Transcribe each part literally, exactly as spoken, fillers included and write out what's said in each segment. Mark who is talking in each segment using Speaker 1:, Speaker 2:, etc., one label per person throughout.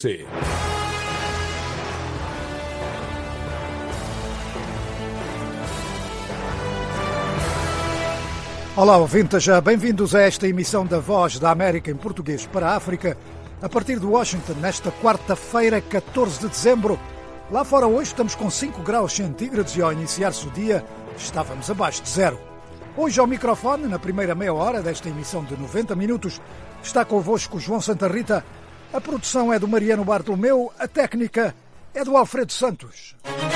Speaker 1: Sim.
Speaker 2: Olá, ouvintes, bem-vindos a esta emissão da Voz da América em português para a África, a partir de Washington, nesta quarta-feira, catorze de dezembro. Lá fora hoje estamos com cinco graus centígrados e ao iniciar-se o dia estávamos abaixo de zero. Hoje ao microfone, na primeira meia hora desta emissão de noventa minutos, está convosco João Santa Rita. A produção é do Mariano Bartolomeu, a técnica é do Alfredo Santos.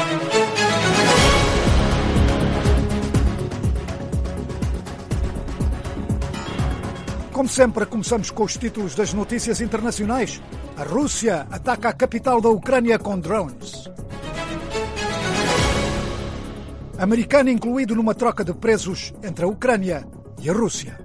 Speaker 2: Como sempre, começamos com os títulos das notícias internacionais. A Rússia ataca a capital da Ucrânia com drones. Americano incluído numa troca de presos entre a Ucrânia e a Rússia.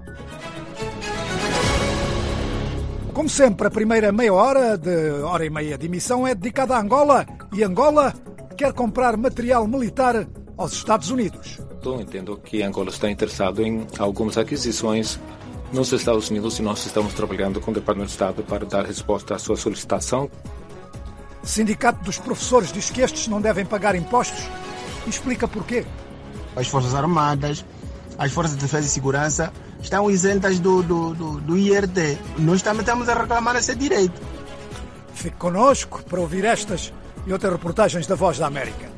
Speaker 2: Como sempre, a primeira meia hora, de hora e meia de emissão, é dedicada a Angola. E Angola quer comprar material militar aos Estados Unidos.
Speaker 3: Eu entendo que Angola está interessado em algumas aquisições nos Estados Unidos e nós estamos trabalhando com o Departamento de Estado para dar resposta à sua solicitação.
Speaker 2: O Sindicato dos Professores diz que estes não devem pagar impostos e explica porquê.
Speaker 4: As Forças Armadas, as Forças de Defesa e Segurança estão isentas do, do, do, do I R T. Nós também estamos a reclamar esse direito.
Speaker 2: Fique connosco para ouvir estas e outras reportagens da Voz da América.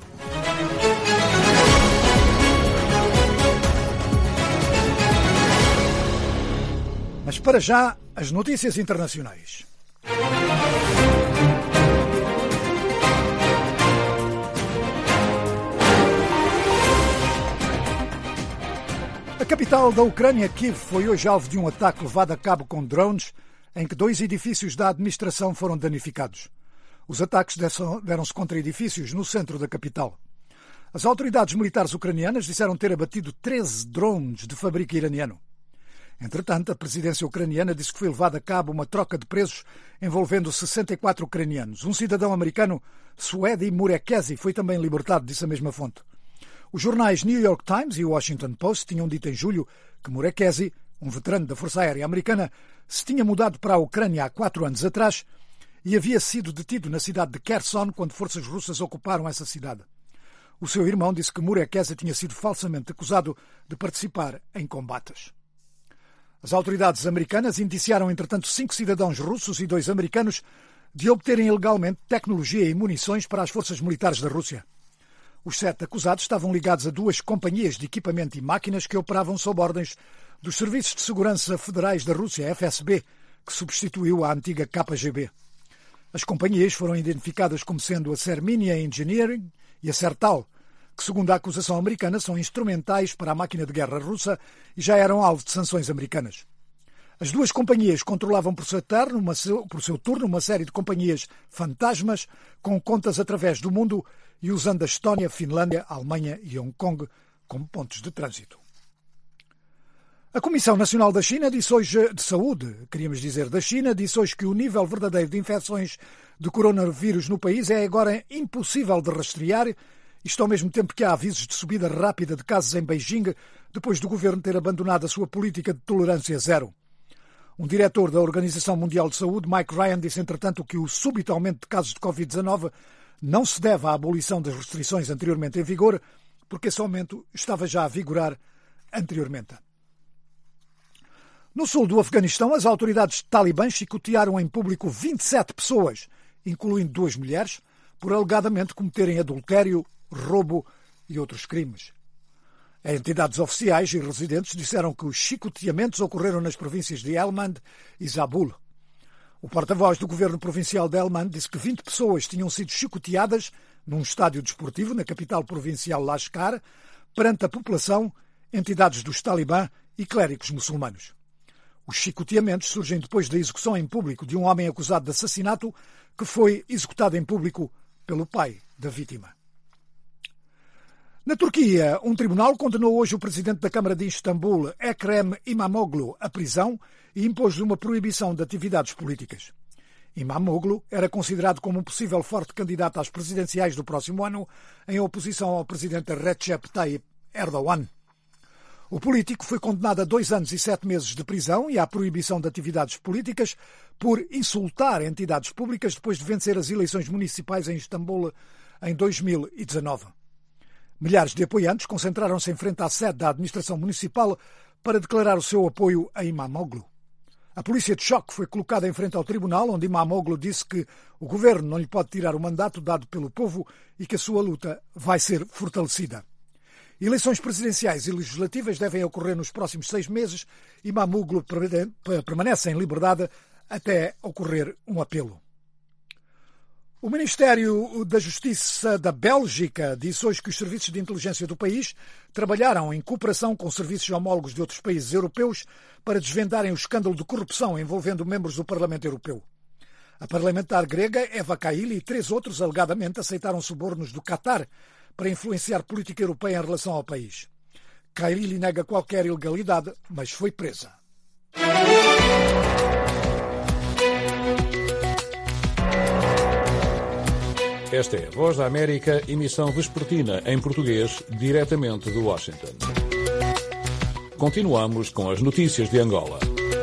Speaker 2: Mas para já, as notícias internacionais. A capital da Ucrânia, Kiev, foi hoje alvo de um ataque levado a cabo com drones, em que dois edifícios da administração foram danificados. Os ataques deram-se contra edifícios no centro da capital. As autoridades militares ucranianas disseram ter abatido treze drones de fabrico iraniano. Entretanto, a presidência ucraniana disse que foi levada a cabo uma troca de presos envolvendo sessenta e quatro ucranianos. Um cidadão americano, Suedi Murekezi, foi também libertado, disse a mesma fonte. Os jornais New York Times e Washington Post tinham dito em julho que Murekezi, um veterano da Força Aérea Americana, se tinha mudado para a Ucrânia há quatro anos atrás e havia sido detido na cidade de Kherson quando forças russas ocuparam essa cidade. O seu irmão disse que Murekezi tinha sido falsamente acusado de participar em combates. As autoridades americanas indiciaram, entretanto, cinco cidadãos russos e dois americanos de obterem ilegalmente tecnologia e munições para as forças militares da Rússia. Os sete acusados estavam ligados a duas companhias de equipamento e máquinas que operavam sob ordens dos Serviços de Segurança Federais da Rússia, F S B, que substituiu a antiga K G B. As companhias foram identificadas como sendo a Serminia Engineering e a Sertal, que, segundo a acusação americana, são instrumentais para a máquina de guerra russa e já eram alvo de sanções americanas. As duas companhias controlavam por seu, turno uma, por seu turno uma série de companhias fantasmas com contas através do mundo e usando a Estónia, Finlândia, Alemanha e Hong Kong como pontos de trânsito. A Comissão Nacional da China disse hoje, de Saúde, queríamos dizer da China, disse hoje que o nível verdadeiro de infecções de coronavírus no país é agora impossível de rastrear. Isto ao mesmo tempo que há avisos de subida rápida de casos em Beijing, depois do governo ter abandonado a sua política de tolerância zero. Um diretor da Organização Mundial de Saúde, Mike Ryan, disse entretanto que o súbito aumento de casos de covid dezanove não se deve à abolição das restrições anteriormente em vigor, porque esse aumento estava já a vigorar anteriormente. No sul do Afeganistão, as autoridades talibãs chicotearam em público vinte e sete pessoas, incluindo duas mulheres, por alegadamente cometerem adultério, roubo e outros crimes. Entidades oficiais e residentes disseram que os chicoteamentos ocorreram nas províncias de Helmand e Zabul. O porta-voz do governo provincial de Helmand disse que vinte pessoas tinham sido chicoteadas num estádio desportivo na capital provincial Lashkar, perante a população, entidades dos Talibã e clérigos muçulmanos. Os chicoteamentos surgem depois da execução em público de um homem acusado de assassinato que foi executado em público pelo pai da vítima. Na Turquia, um tribunal condenou hoje o presidente da Câmara de Istambul, Ekrem İmamoğlu, à prisão e impôs-lhe uma proibição de atividades políticas. İmamoğlu era considerado como um possível forte candidato às presidenciais do próximo ano, em oposição ao presidente Recep Tayyip Erdogan. O político foi condenado a dois anos e sete meses de prisão e à proibição de atividades políticas por insultar entidades públicas depois de vencer as eleições municipais em Istambul em dois mil e dezanove. Milhares de apoiantes concentraram-se em frente à sede da administração municipal para declarar o seu apoio a Imamoglu. A polícia de choque foi colocada em frente ao tribunal, onde Imamoglu disse que o governo não lhe pode tirar o mandato dado pelo povo e que a sua luta vai ser fortalecida. Eleições presidenciais e legislativas devem ocorrer nos próximos seis meses. Imamoglu permanece em liberdade até ocorrer um apelo. O Ministério da Justiça da Bélgica disse hoje que os serviços de inteligência do país trabalharam em cooperação com serviços homólogos de outros países europeus para desvendarem o escândalo de corrupção envolvendo membros do Parlamento Europeu. A parlamentar grega Eva Kaili e três outros alegadamente aceitaram subornos do Qatar para influenciar política europeia em relação ao país. Kaili nega qualquer ilegalidade, mas foi presa.
Speaker 1: Esta é a Voz da América, emissão vespertina em português, diretamente de Washington. Continuamos com as notícias de Angola.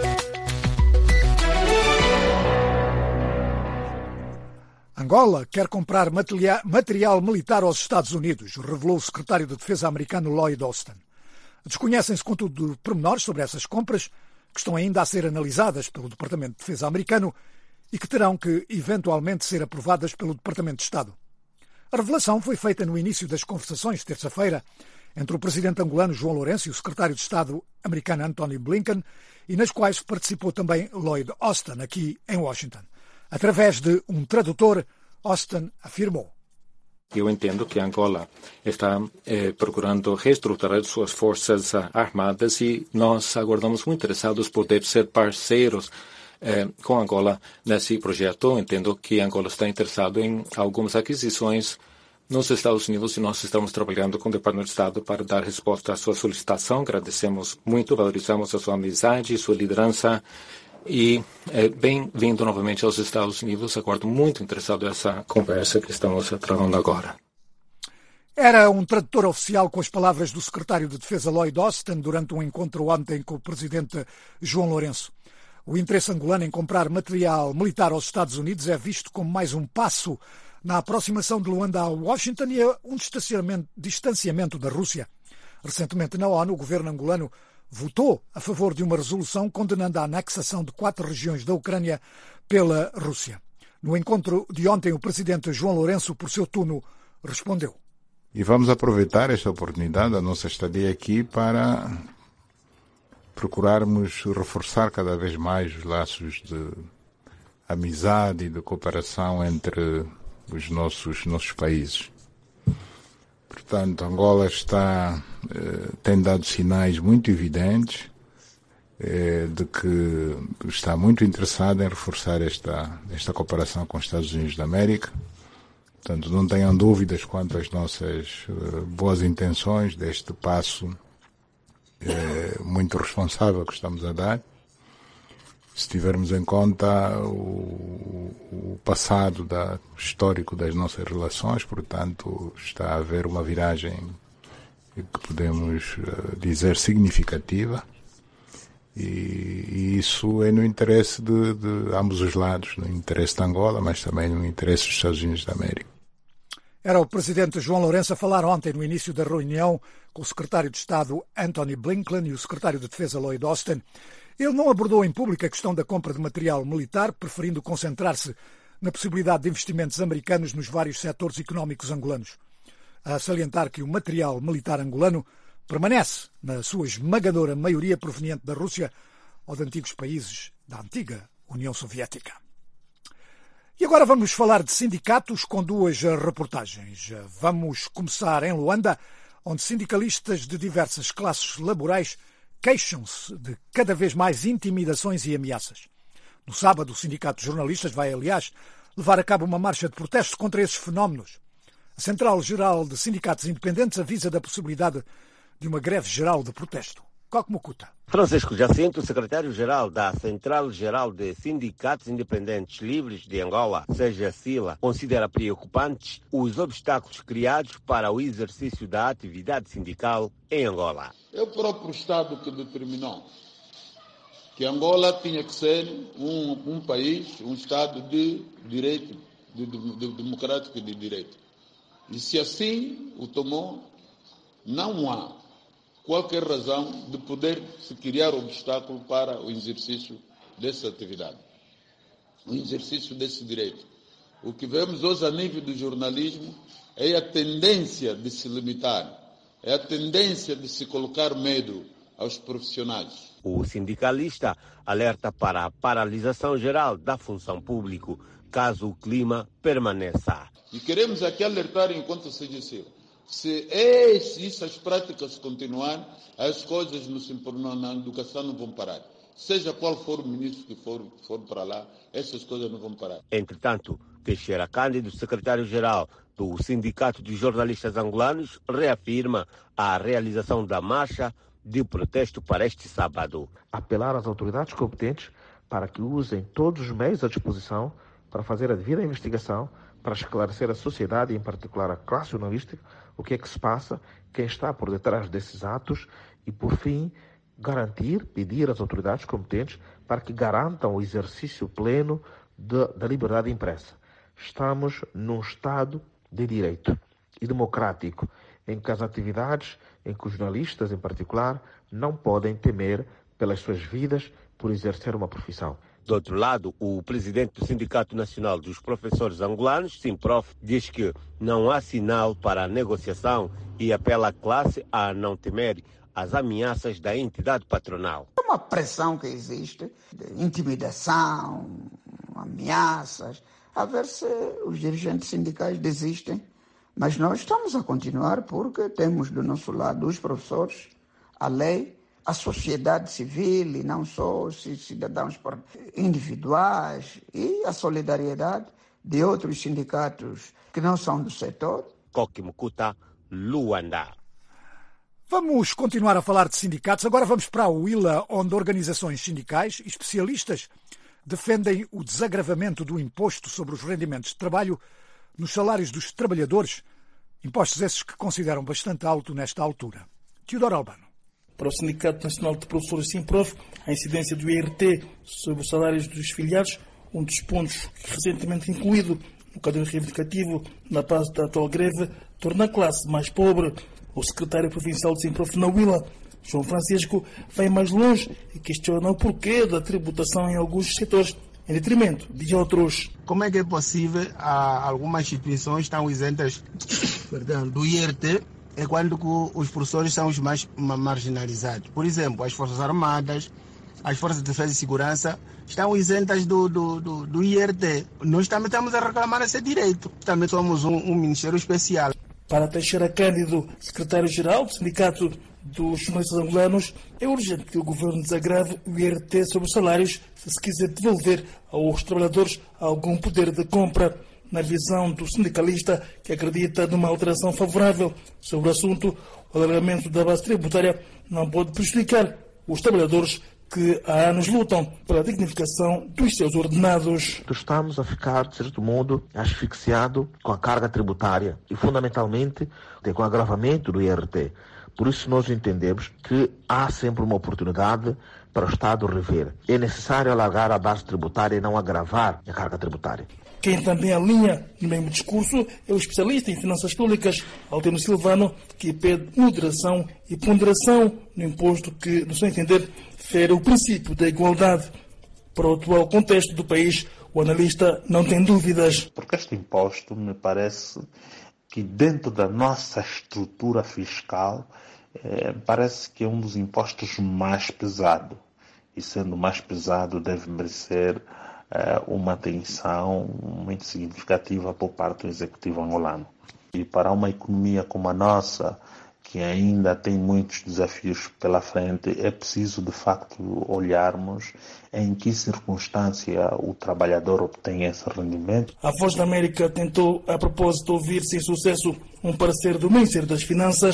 Speaker 2: Angola quer comprar material militar aos Estados Unidos, revelou o secretário de Defesa americano Lloyd Austin. Desconhecem-se, contudo, pormenores sobre essas compras, que estão ainda a ser analisadas pelo Departamento de Defesa americano e que terão que, eventualmente, ser aprovadas pelo Departamento de Estado. A revelação foi feita no início das conversações, terça-feira, entre o presidente angolano João Lourenço e o secretário de Estado americano Antony Blinken, e nas quais participou também Lloyd Austin, aqui em Washington. Através de um tradutor, Austin afirmou:
Speaker 3: Eu entendo que Angola está eh, procurando reestruturar suas forças uh, armadas e nós aguardamos muito interessados por poder ser parceiros eh, com Angola nesse projeto. Entendo que Angola está interessado em algumas aquisições nos Estados Unidos e nós estamos trabalhando com o Departamento de Estado para dar resposta à sua solicitação. Agradecemos muito, valorizamos a sua amizade e sua liderança. E é, bem-vindo novamente aos Estados Unidos. Aguardo muito interessado nessa conversa que estamos travando agora.
Speaker 2: Era um tradutor oficial com as palavras do secretário de Defesa Lloyd Austin durante um encontro ontem com o presidente João Lourenço. O interesse angolano em comprar material militar aos Estados Unidos é visto como mais um passo na aproximação de Luanda a Washington e a um distanciamento, distanciamento da Rússia. Recentemente na ONU, o governo angolano votou a favor de uma resolução condenando a anexação de quatro regiões da Ucrânia pela Rússia. No encontro de ontem, o presidente João Lourenço, por seu turno, respondeu:
Speaker 5: E vamos aproveitar esta oportunidade da nossa estadia aqui para procurarmos reforçar cada vez mais os laços de amizade e de cooperação entre os nossos, nossos países. Portanto, Angola está, eh, tem dado sinais muito evidentes eh, de que está muito interessada em reforçar esta, esta cooperação com os Estados Unidos da América. Portanto, não tenham dúvidas quanto às nossas eh, boas intenções deste passo eh, muito responsável que estamos a dar. Se tivermos em conta o, o passado da, histórico das nossas relações, portanto, está a haver uma viragem que podemos uh, dizer significativa, e, e isso é no interesse de, de ambos os lados, no interesse de Angola, mas também no interesse dos Estados Unidos da América.
Speaker 2: Era o presidente João Lourenço a falar ontem no início da reunião com o secretário de Estado Antony Blinken e o secretário de Defesa Lloyd Austin. Ele não abordou em público a questão da compra de material militar, preferindo concentrar-se na possibilidade de investimentos americanos nos vários setores económicos angolanos. A salientar que o material militar angolano permanece, na sua esmagadora maioria, proveniente da Rússia ou de antigos países da antiga União Soviética. E agora vamos falar de sindicatos com duas reportagens. Vamos começar em Luanda, onde sindicalistas de diversas classes laborais queixam-se de cada vez mais intimidações e ameaças. No sábado, o Sindicato de Jornalistas vai, aliás, levar a cabo uma marcha de protesto contra esses fenómenos. A Central Geral de Sindicatos Independentes avisa da possibilidade de uma greve geral de protesto. Coque Mukuta.
Speaker 6: Francisco Jacinto, secretário-geral da Central-Geral de Sindicatos Independentes Livres de Angola, seja SILA, considera preocupantes os obstáculos criados para o exercício da atividade sindical em Angola.
Speaker 7: É o próprio Estado que determinou que Angola tinha que ser um, um país, um Estado de direito, de, de, de, democrático e de direito. E se assim o tomou, não há qualquer razão de poder se criar obstáculo para o exercício dessa atividade, o exercício desse direito. O que vemos hoje a nível do jornalismo é a tendência de se limitar, é a tendência de se colocar medo aos profissionais.
Speaker 6: O sindicalista alerta para a paralisação geral da função pública, caso o clima permaneça.
Speaker 7: E queremos aqui alertar enquanto C G C. Se essas práticas continuarem, as coisas no, na educação não vão parar. Seja qual for o ministro que for, for para lá, essas coisas não vão parar.
Speaker 6: Entretanto, Teixeira Cândido, secretário-geral do Sindicato dos Jornalistas Angolanos, reafirma a realização da marcha de protesto para este sábado.
Speaker 8: Apelar às autoridades competentes para que usem todos os meios à disposição para fazer a devida investigação, para esclarecer a sociedade, em particular a classe jornalística, o que é que se passa, quem está por detrás desses atos e, por fim, garantir, pedir às autoridades competentes para que garantam o exercício pleno de, da liberdade impressa. Estamos num Estado de direito e democrático, em que as atividades, em que os jornalistas, em particular, não podem temer pelas suas vidas por exercer uma profissão.
Speaker 6: Do outro lado, o presidente do Sindicato Nacional dos Professores Angolanos, Simprof, diz que não há sinal para a negociação e apela à classe a não temer as ameaças da entidade patronal.
Speaker 9: É uma pressão que existe, de intimidação, ameaças, a ver se os dirigentes sindicais desistem. Mas nós estamos a continuar porque temos do nosso lado os professores, a lei, a sociedade civil e não só os cidadãos individuais e a solidariedade de outros sindicatos que não são do setor.
Speaker 6: Coque Mukuta, Luanda.
Speaker 2: Vamos continuar a falar de sindicatos. Agora vamos para a Huila, onde organizações sindicais e especialistas defendem o desagravamento do imposto sobre os rendimentos de trabalho nos salários dos trabalhadores, impostos esses que consideram bastante alto nesta altura. Teodoro Albano.
Speaker 10: Para o Sindicato Nacional de Professores Simprof, a incidência do I R T sobre os salários dos filiados, um dos pontos recentemente incluído no quadro reivindicativo na base da atual greve, torna a classe mais pobre. O secretário provincial de Simprof na Huila, João Francisco, vai mais longe e questiona o porquê da tributação em alguns setores, em detrimento de outros.
Speaker 4: Como é que é possível a, algumas instituições estão isentas perdão, do I R T? É quando os professores são os mais marginalizados. Por exemplo, as Forças Armadas, as Forças de Defesa e Segurança estão isentas do, do, do, do I R T. Nós também estamos a reclamar esse direito. Também somos um, um Ministério Especial.
Speaker 10: Para Teixeira Cândido, secretário-geral do Sindicato dos Jornalistas Angolanos, é urgente que o governo desagrave o I R T sobre os salários se se quiser devolver aos trabalhadores algum poder de compra. Na visão do sindicalista, que acredita numa alteração favorável sobre o assunto, o alargamento da base tributária não pode prejudicar os trabalhadores que há anos lutam pela dignificação dos seus ordenados.
Speaker 8: Estamos a ficar, de certo modo, asfixiados com a carga tributária e, fundamentalmente, com o agravamento do I R T. Por isso, nós entendemos que há sempre uma oportunidade para o Estado rever. É necessário alargar a base tributária e não agravar a carga tributária.
Speaker 10: Quem também alinha no mesmo discurso é o especialista em finanças públicas, Altino Silvano, que pede moderação e ponderação no imposto que, no seu entender, fere o princípio da igualdade. Para o atual contexto do país, o analista não tem dúvidas.
Speaker 11: Porque este imposto me parece que dentro da nossa estrutura fiscal, eh, parece que é um dos impostos mais pesados. E sendo mais pesado, deve merecer uma atenção muito significativa por parte do Executivo angolano. E para uma economia como a nossa, que ainda tem muitos desafios pela frente, é preciso de facto olharmos em que circunstância o trabalhador obtém esse rendimento.
Speaker 10: A Voz da América tentou, a propósito, ouvir sem sucesso um parecer do Ministério das Finanças.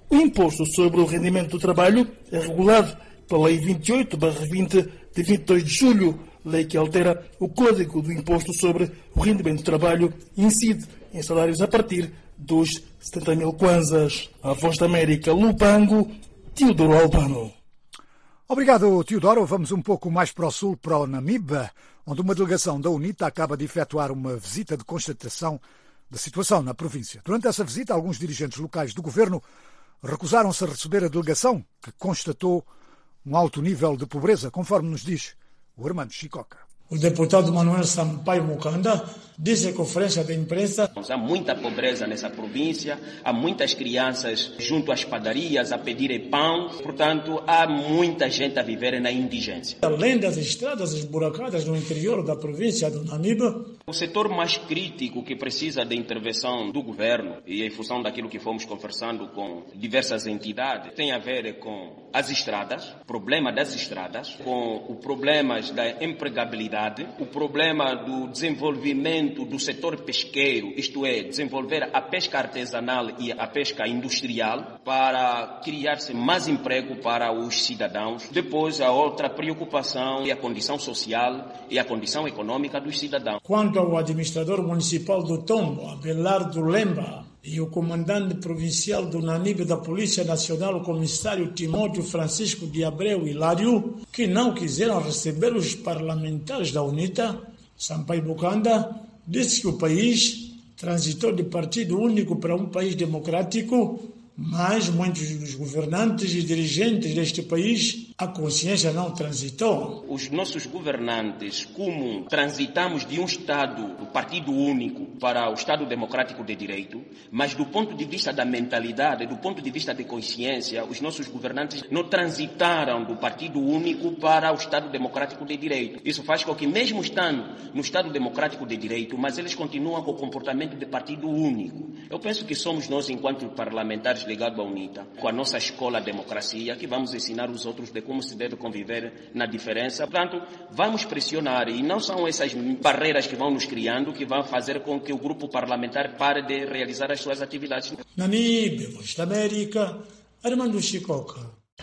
Speaker 10: O imposto sobre o rendimento do trabalho é regulado pela Lei vinte e oito barra vinte de vinte e dois de julho, lei que altera o Código do Imposto sobre o Rendimento do Trabalho e incide em salários a partir dos setenta mil kwanzas. A Voz da América, Lubango, Teodoro Albano.
Speaker 2: Obrigado, Teodoro. Vamos um pouco mais para o sul, para o Namíbia, onde uma delegação da UNITA acaba de efetuar uma visita de constatação da situação na província. Durante essa visita, alguns dirigentes locais do governo recusaram-se a receber a delegação, que constatou um alto nível de pobreza, conforme nos diz o Armando Chicoca.
Speaker 12: O deputado Manuel Sampaio Mukanda disse em conferência de imprensa:
Speaker 13: há muita pobreza nessa província, há muitas crianças junto às padarias a pedirem pão, portanto há muita gente a viver na indigência.
Speaker 12: Além das estradas esburacadas no interior da província do Namíbia,
Speaker 13: o setor mais crítico que precisa de intervenção do governo, e em função daquilo que fomos conversando com diversas entidades, tem a ver com as estradas, o problema das estradas, com os problemas da empregabilidade, o problema do desenvolvimento do setor pesqueiro, isto é, desenvolver a pesca artesanal e a pesca industrial para criar-se mais emprego para os cidadãos. Depois, a outra preocupação é a condição social e a condição econômica dos cidadãos.
Speaker 12: Quanto ao administrador municipal do Tombo, Abelardo Lemba, e o comandante provincial do Namíbia da Polícia Nacional, o comissário Timóteo Francisco de Abreu Hilário, que não quiseram receber os parlamentares da UNITA, Sampaio Mukanda disse que o país transitou de partido único para um país democrático, mas muitos dos governantes e dirigentes deste país, a consciência não transitou.
Speaker 13: Os nossos governantes, como transitamos de um Estado, do partido único, para o Estado democrático de direito, mas do ponto de vista da mentalidade, do ponto de vista de consciência, os nossos governantes não transitaram do partido único para o Estado democrático de direito. Isso faz com que, mesmo estando no Estado democrático de direito, mas eles continuam com o comportamento de partido único. Eu penso que somos nós, enquanto parlamentares ligados à UNITA, com a nossa escola democracia, que vamos ensinar os outros de como se deve conviver na diferença. Portanto, vamos pressionar, e não são essas barreiras que vão nos criando que vão fazer com que o grupo parlamentar pare de realizar as suas atividades.
Speaker 12: Namíbia, Voz da América, Armando Chicoca.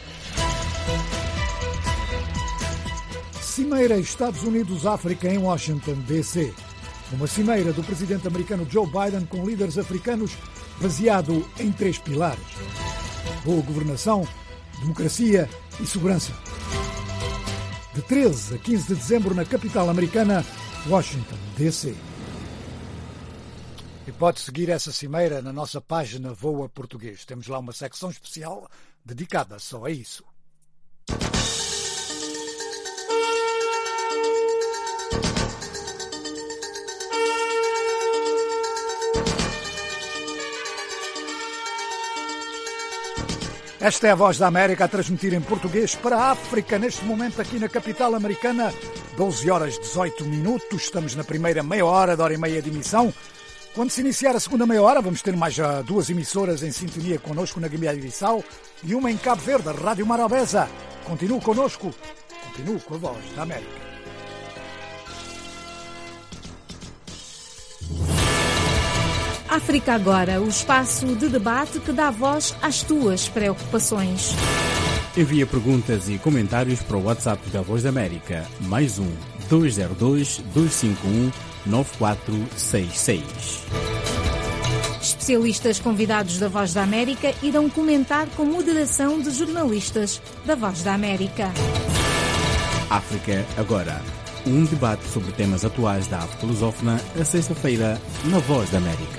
Speaker 2: Cimeira Estados Unidos-África em Washington, D C Uma cimeira do presidente americano Joe Biden com líderes africanos baseado em três pilares: boa governação, democracia e segurança. De treze a quinze de dezembro na capital americana, Washington, D C E pode seguir essa cimeira na nossa página Voa Português. Temos lá uma secção especial dedicada só a isso. Esta é a Voz da América a transmitir em português para a África, neste momento aqui na capital americana, doze horas e dezoito minutos. Estamos na primeira meia hora, da hora e meia de emissão. Quando se iniciar a segunda meia hora, vamos ter mais duas emissoras em sintonia connosco na Guiné-Bissau e uma em Cabo Verde, a Rádio Marabesa. Continue connosco, continue com a Voz da América.
Speaker 14: África Agora, o espaço de debate que dá voz às tuas preocupações.
Speaker 15: Envia perguntas e comentários para o WhatsApp da Voz da América, mais um, dois zero dois, dois cinco um, nove quatro seis seis.
Speaker 14: Especialistas convidados da Voz da América irão comentar com moderação de jornalistas da Voz da América.
Speaker 15: África Agora. Um debate sobre temas atuais da África lusófona, a sexta-feira, na Voz da América.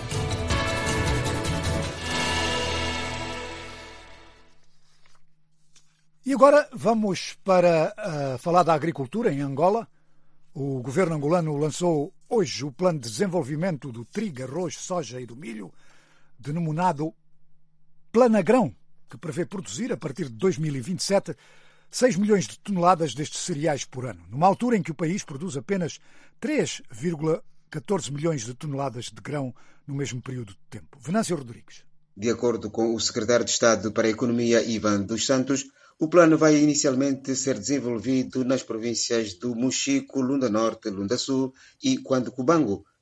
Speaker 2: E agora vamos para uh, falar da agricultura em Angola. O governo angolano lançou hoje o plano de desenvolvimento do trigo, arroz, soja e do milho, denominado Planagrão, que prevê produzir, a partir de dois mil e vinte e sete, seis milhões de toneladas destes cereais por ano, numa altura em que o país produz apenas três vírgula catorze milhões de toneladas de grão no mesmo período de tempo. Venâncio Rodrigues.
Speaker 16: De acordo com o secretário de Estado para a Economia, Ivan dos Santos, o plano vai inicialmente ser desenvolvido nas províncias do Mochico, Lunda Norte, Lunda Sul e Quando Cubango,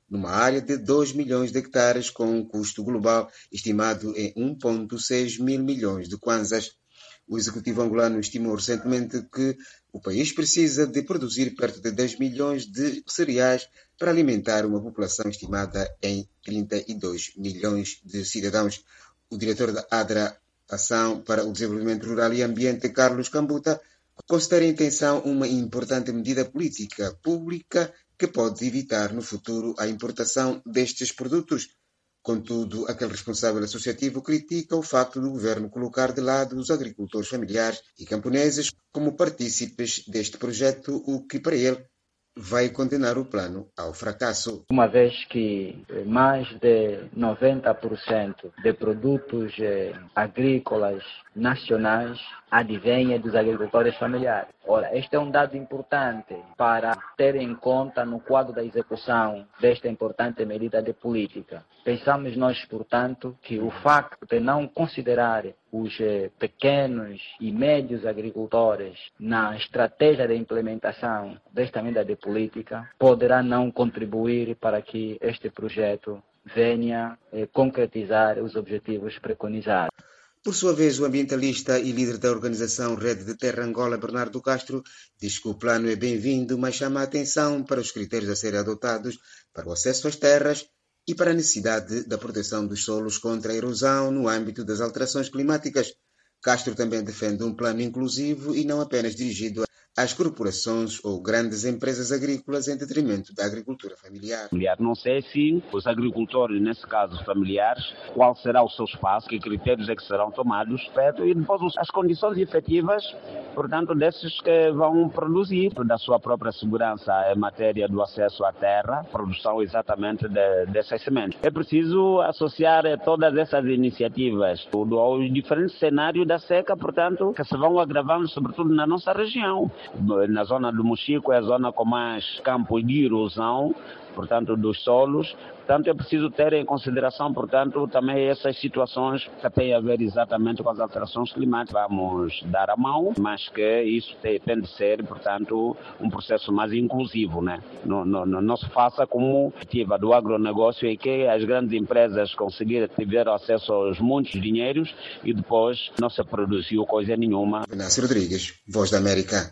Speaker 16: numa área de dois milhões de hectares, com um custo global estimado em um vírgula seis mil milhões de kwanzas. O executivo angolano estimou recentemente que o país precisa de produzir perto de dez milhões de cereais para alimentar uma população estimada em trinta e dois milhões de cidadãos. O diretor da ADRA, Ação para o Desenvolvimento Rural e Ambiente, Carlos Cambuta, considera a intenção uma importante medida política pública que pode evitar no futuro a importação destes produtos. Contudo, aquele responsável associativo critica o facto do governo colocar de lado os agricultores familiares e camponeses como partícipes deste projeto, o que para ele vai condenar o plano ao fracasso.
Speaker 17: Uma vez que mais de noventa por cento de produtos agrícolas nacionais advêm dos agricultores familiares. Ora, este é um dado importante para ter em conta no quadro da execução desta importante medida de política. Pensamos nós, portanto, que o facto de não considerar os pequenos e médios agricultores na estratégia de implementação desta medida de política poderá não contribuir para que este projeto venha eh, concretizar os objetivos preconizados.
Speaker 16: Por sua vez, o ambientalista e líder da organização Rede de Terra Angola, Bernardo Castro, diz que o plano é bem-vindo, mas chama a atenção para os critérios a serem adotados para o acesso às terras e para a necessidade da proteção dos solos contra a erosão no âmbito das alterações climáticas. Castro também defende um plano inclusivo e não apenas dirigido às corporações ou grandes empresas agrícolas em detrimento da agricultura familiar.
Speaker 18: Não sei se os agricultores, nesse caso familiares, qual será o seu espaço, que critérios é que serão tomados, e depois as condições efetivas, portanto, desses que vão produzir, da sua própria segurança em matéria do acesso à terra, produção exatamente de, dessas sementes. É preciso associar todas essas iniciativas aos diferentes cenários da seca, portanto, que se vão agravando, sobretudo na nossa região. Na zona do Mochico é a zona com mais campos de erosão, portanto, dos solos. Portanto, é preciso ter em consideração, portanto, também essas situações que têm a ver exatamente com as alterações climáticas. Vamos dar a mão, mas que isso tem, tem de ser, portanto, um processo mais inclusivo, né? Não, não, não se faça como ativa do agronegócio em que as grandes empresas conseguiram ter acesso aos muitos dinheiros e depois não se produziu coisa nenhuma.
Speaker 16: Venâncio Rodrigues, Voz da América.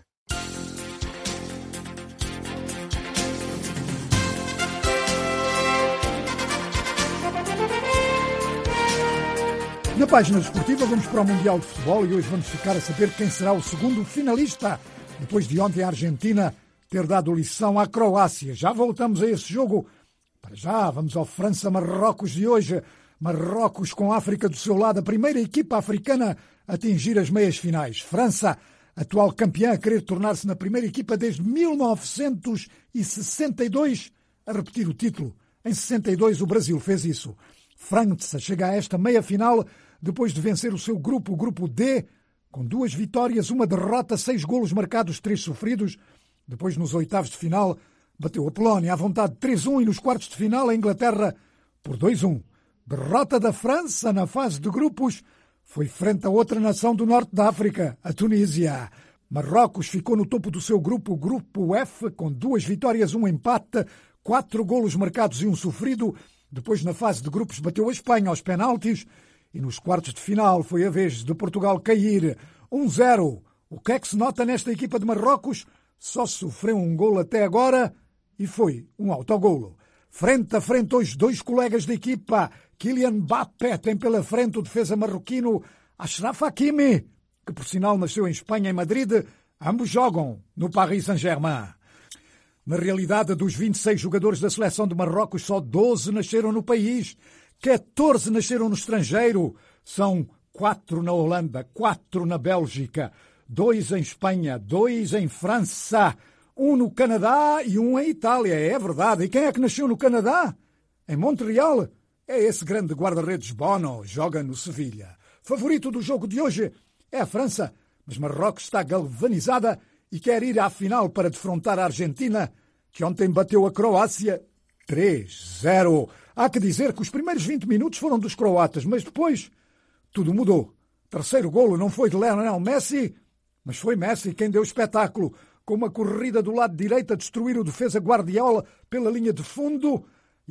Speaker 2: Na página desportiva vamos para o Mundial de Futebol e hoje vamos ficar a saber quem será o segundo finalista, depois de ontem a Argentina ter dado lição à Croácia. Já voltamos a esse jogo. Para já, vamos ao França-Marrocos de hoje. Marrocos com a África do seu lado, a primeira equipa africana a atingir as meias finais. França, atual campeã, a querer tornar-se na primeira equipa desde mil novecentos e sessenta e dois a repetir o título. Em sessenta e dois o Brasil fez isso. França chega a esta meia-final depois de vencer o seu grupo, o grupo D, com duas vitórias, uma derrota, seis golos marcados, três sofridos. Depois, nos oitavos de final, bateu a Polónia à vontade três a um e nos quartos de final a Inglaterra por dois a um. Derrota da França na fase de grupos foi frente a outra nação do norte da África, a Tunísia. Marrocos ficou no topo do seu grupo, o grupo F, com duas vitórias, um empate, quatro golos marcados e um sofrido. Depois, na fase de grupos, bateu a Espanha aos penaltis e nos quartos de final foi a vez de Portugal cair um a zero. O que é que se nota nesta equipa de Marrocos? Só sofreu um golo até agora e foi um autogolo. Frente a frente hoje, dois colegas de equipa. Kylian Mbappé tem pela frente o defesa marroquino Achraf Hakimi, que por sinal nasceu em Espanha, em Madrid. Ambos jogam no Paris Saint-Germain. Na realidade, dos vinte e seis jogadores da seleção de Marrocos, só doze nasceram no país, catorze nasceram no estrangeiro. São quatro na Holanda, quatro na Bélgica, dois em Espanha, dois em França, um no Canadá e um em Itália. É verdade. E quem é que nasceu no Canadá? Em Montreal? É esse grande guarda-redes Bono, joga no Sevilha. Favorito do jogo de hoje é a França, mas Marrocos está galvanizada e quer ir à final para defrontar a Argentina, que ontem bateu a Croácia três a zero. Há que dizer que os primeiros vinte minutos foram dos croatas, mas depois tudo mudou. Terceiro golo não foi de Lionel Messi, mas foi Messi quem deu espetáculo, com uma corrida do lado direito a destruir o defesa Guardiola pela linha de fundo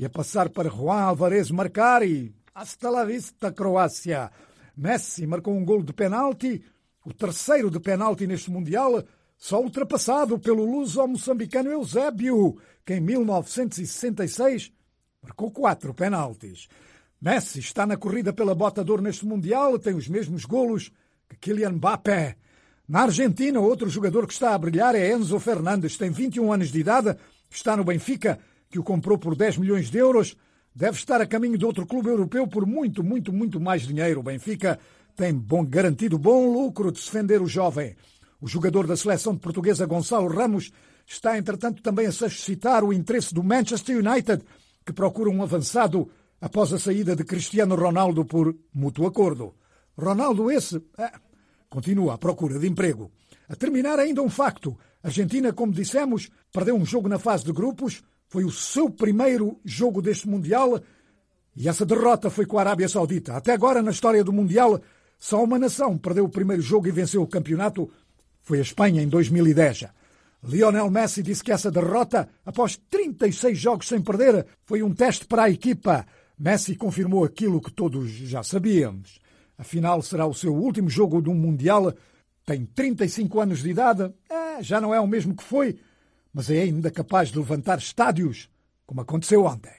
Speaker 2: e a passar para Juan Alvarez marcar e hasta la vista, Croácia. Messi marcou um golo de penalti, o terceiro de penalti neste Mundial, só ultrapassado pelo luso-moçambicano Eusébio, que em mil novecentos e sessenta e seis marcou quatro penaltis. Messi está na corrida pela bota de ouro neste Mundial, tem os mesmos golos que Kylian Mbappé. Na Argentina, outro jogador que está a brilhar é Enzo Fernandes, tem vinte e um anos de idade, está no Benfica, que o comprou por dez milhões de euros, deve estar a caminho de outro clube europeu por muito, muito, muito mais dinheiro. O Benfica tem bom, garantido bom lucro de se vender o jovem. O jogador da seleção portuguesa Gonçalo Ramos está, entretanto, também a suscitar o interesse do Manchester United, que procura um avançado após a saída de Cristiano Ronaldo por mútuo acordo. Ronaldo esse é, continua à procura de emprego. A terminar ainda um facto. A Argentina, como dissemos, perdeu um jogo na fase de grupos. Foi o seu primeiro jogo deste Mundial e essa derrota foi com a Arábia Saudita. Até agora, na história do Mundial, só uma nação perdeu o primeiro jogo e venceu o campeonato. Foi a Espanha em dois mil e dez. Lionel Messi disse que essa derrota, após trinta e seis jogos sem perder, foi um teste para a equipa. Messi confirmou aquilo que todos já sabíamos. Afinal, será o seu último jogo de um Mundial. Tem trinta e cinco anos de idade. É, já não é o mesmo que foi, mas é ainda capaz de levantar estádios, como aconteceu ontem.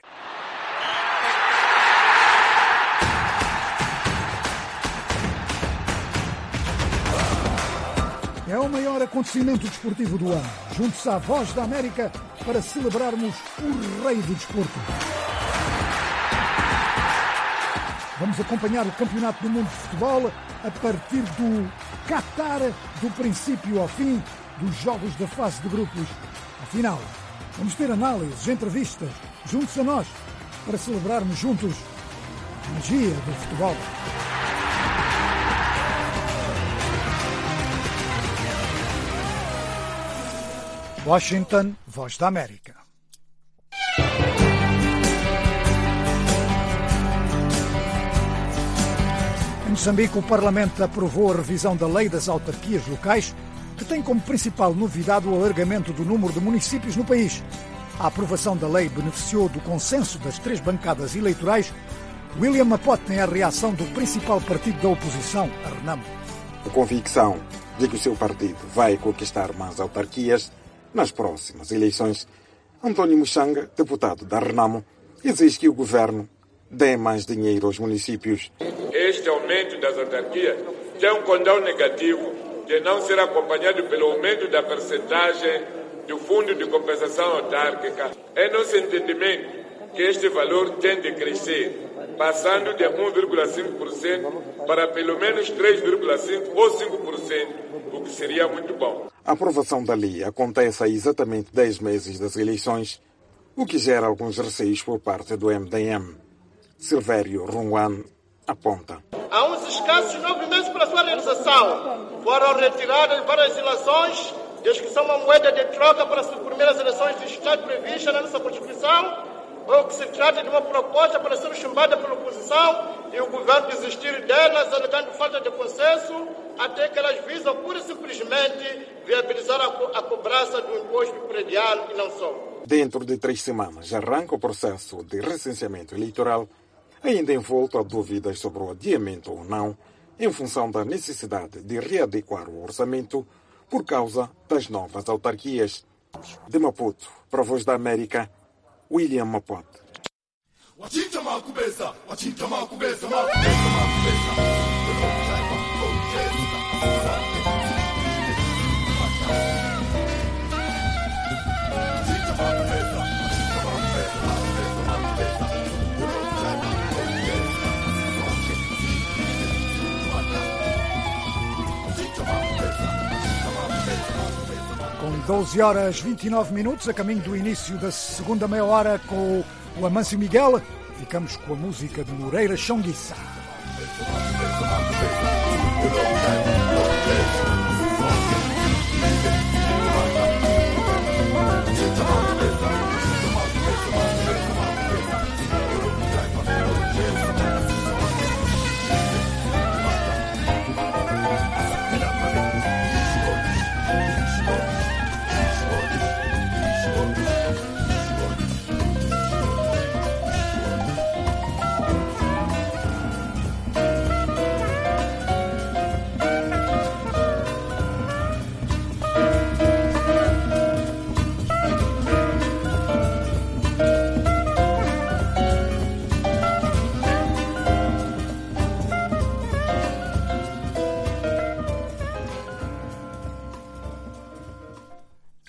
Speaker 2: É o maior acontecimento desportivo do ano. Junte-se à Voz da América para celebrarmos o rei do desporto. Vamos acompanhar o Campeonato do Mundo de Futebol a partir do Qatar, do princípio ao fim, dos jogos da fase de grupos. Afinal, vamos ter análises, entrevistas, juntos a nós, para celebrarmos juntos a magia do futebol. Washington, Voz da América. Em Moçambique, o Parlamento aprovou a revisão da Lei das Autarquias Locais, que tem como principal novidade o alargamento do número de municípios no país. A aprovação da lei beneficiou do consenso das três bancadas eleitorais. William Mapote tem a reação do principal partido da oposição, a Renamo.
Speaker 19: A convicção de que o seu partido vai conquistar mais autarquias nas próximas eleições. António Muxanga, deputado da Renamo, exige que o governo dê mais dinheiro aos municípios.
Speaker 20: Este aumento das autarquias tem um condão negativo de não ser acompanhado pelo aumento da percentagem do Fundo de Compensação Autárquica. É nosso entendimento que este valor tem de crescer, passando de um vírgula cinco por cento para pelo menos três vírgula cinco por cento ou cinco por cento, o que seria muito bom.
Speaker 19: A aprovação da lei acontece a exatamente dez meses das eleições, o que gera alguns receios por parte do M D M. Silvério Runwan aponta.
Speaker 21: Há uns escassos nove meses para a sua realização. Foram retiradas várias eleições, desde que são uma moeda de troca para as primeiras eleições de Estado previstas na nossa Constituição, ou que se trata de uma proposta para ser chumbada pela oposição e o governo desistir delas, alegando falta de consenso, até que elas visam pura e simplesmente viabilizar a, co- a cobrança do imposto predial e não só.
Speaker 19: Dentro de três semanas arranca o processo de recenseamento eleitoral, ainda envolto a dúvidas sobre o adiamento ou não, em função da necessidade de readequar o orçamento por causa das novas autarquias. De Maputo, para a Voz da América, William Mapote.
Speaker 2: Com doze horas e vinte e nove minutos, a caminho do início da segunda meia hora com o Amâncio Miguel, ficamos com a música de Moreira Chonguissa.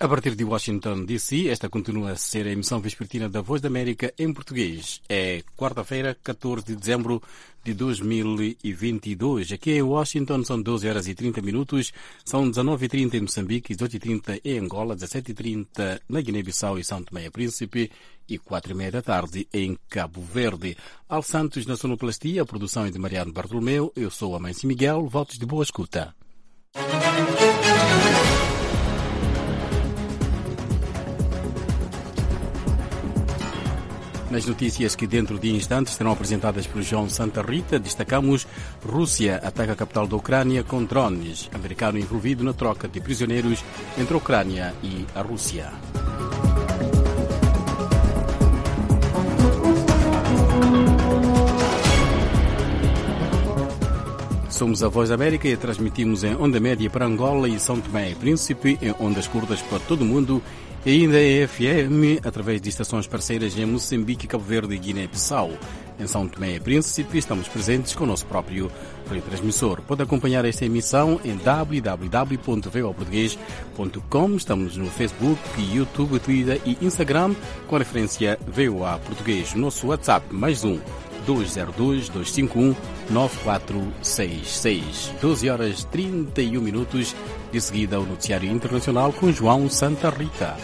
Speaker 15: A partir de Washington, D C, esta continua a ser a emissão vespertina da Voz da América em português. É quarta-feira, catorze de dezembro de dois mil e vinte e dois. Aqui em Washington são doze horas e trinta minutos, são dezenove e trinta em Moçambique, dezoito e trinta em Angola, dezessete e trinta na Guiné-Bissau e São Tomé e Príncipe e quatro e meia da tarde em Cabo Verde. Al Santos na sonoplastia, a produção é de Mariano Bartolomeu, eu sou a Mãe Miguel, votos de boa escuta. Nas notícias que dentro de instantes serão apresentadas por João Santa Rita, destacamos: Rússia ataca a capital da Ucrânia com drones, americano envolvido na troca de prisioneiros entre a Ucrânia e a Rússia. Somos a Voz da América e transmitimos em onda média para Angola e São Tomé e Príncipe, em ondas curtas para todo o mundo e ainda em F M através de estações parceiras em Moçambique, Cabo Verde e Guiné-Bissau. Em São Tomé e Príncipe estamos presentes com o nosso próprio retransmissor. Pode acompanhar esta emissão em w w w ponto v o português ponto com. Estamos no Facebook, YouTube, Twitter e Instagram com a referência V O A Português. Nosso WhatsApp mais um dois zero dois, dois cinco um, nove quatro seis seis. doze horas e trinta e um minutos. De seguida, o noticiário internacional com João Santa Rita.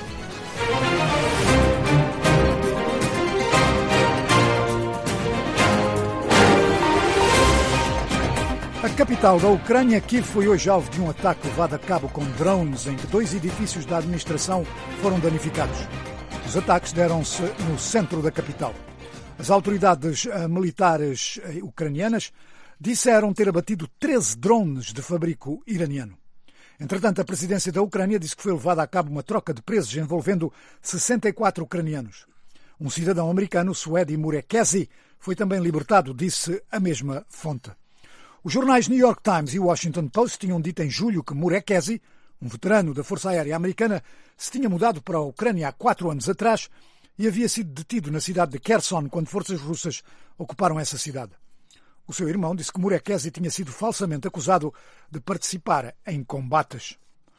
Speaker 2: A capital da Ucrânia, Kiev, foi hoje alvo de um ataque levado a cabo com drones em que dois edifícios da administração foram danificados. Os ataques deram-se no centro da capital. As autoridades militares ucranianas disseram ter abatido treze drones de fabrico iraniano. Entretanto, a presidência da Ucrânia disse que foi levada a cabo uma troca de presos envolvendo sessenta e quatro ucranianos. Um cidadão americano, Suedi Murekezi, foi também libertado, disse a mesma fonte. Os jornais New York Times e Washington Post tinham dito em julho que Murekezi, um veterano da Força Aérea Americana, se tinha mudado para a Ucrânia há quatro anos atrás e havia sido detido na cidade de Kherson quando forças russas ocuparam essa cidade. O seu irmão disse que Murekezi tinha sido falsamente acusado de participar em combates.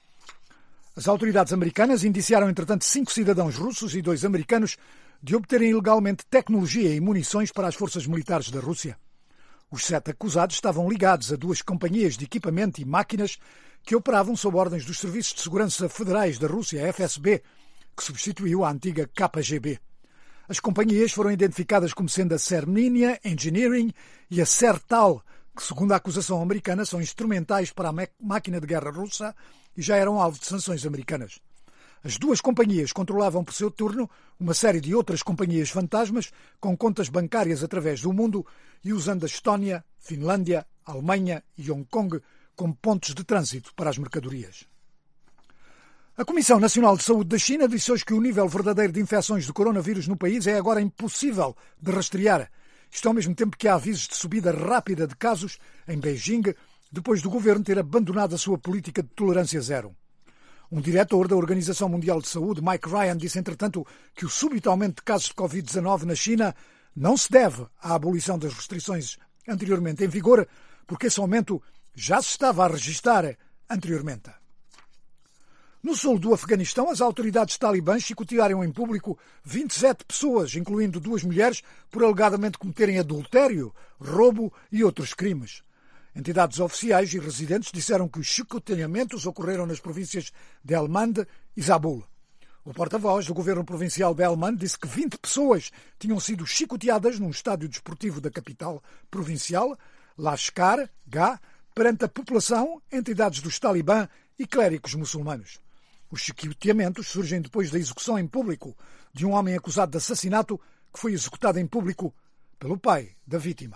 Speaker 2: As autoridades americanas indiciaram, entretanto, cinco cidadãos russos e dois americanos de obterem ilegalmente tecnologia e munições para as forças militares da Rússia. Os sete acusados estavam ligados a duas companhias de equipamento e máquinas que operavam sob ordens dos Serviços de Segurança Federais da Rússia, F S B, que substituiu a antiga K G B. As companhias foram identificadas como sendo a Serminia Engineering e a Sertal, que, segundo a acusação americana, são instrumentais para a máquina de guerra russa e já eram alvo de sanções americanas. As duas companhias controlavam por seu turno uma série de outras companhias fantasmas com contas bancárias através do mundo e usando a Estónia, Finlândia, Alemanha e Hong Kong como pontos de trânsito para as mercadorias. A Comissão Nacional de Saúde da China disse hoje que o nível verdadeiro de infecções de coronavírus no país é agora impossível de rastrear. Isto ao mesmo tempo que há avisos de subida rápida de casos em Beijing, depois do governo ter abandonado a sua política de tolerância zero. Um diretor da Organização Mundial de Saúde, Mike Ryan, disse, entretanto, que o súbito aumento de casos de covid dezanove na China não se deve à abolição das restrições anteriormente em vigor, porque esse aumento já se estava a registrar anteriormente. No sul do Afeganistão, as autoridades talibãs chicotearam em público vinte e sete pessoas, incluindo duas mulheres, por alegadamente cometerem adultério, roubo e outros crimes. Entidades oficiais e residentes disseram que os chicoteamentos ocorreram nas províncias de Helmand e Zabul. O porta-voz do governo provincial de Helmand disse que vinte pessoas tinham sido chicoteadas num estádio desportivo da capital provincial, Lashkar Gah, perante a população, entidades dos talibã e clérigos muçulmanos. Os chicoteamentos surgem depois da execução em público de um homem acusado de assassinato que foi executado em público pelo pai da vítima.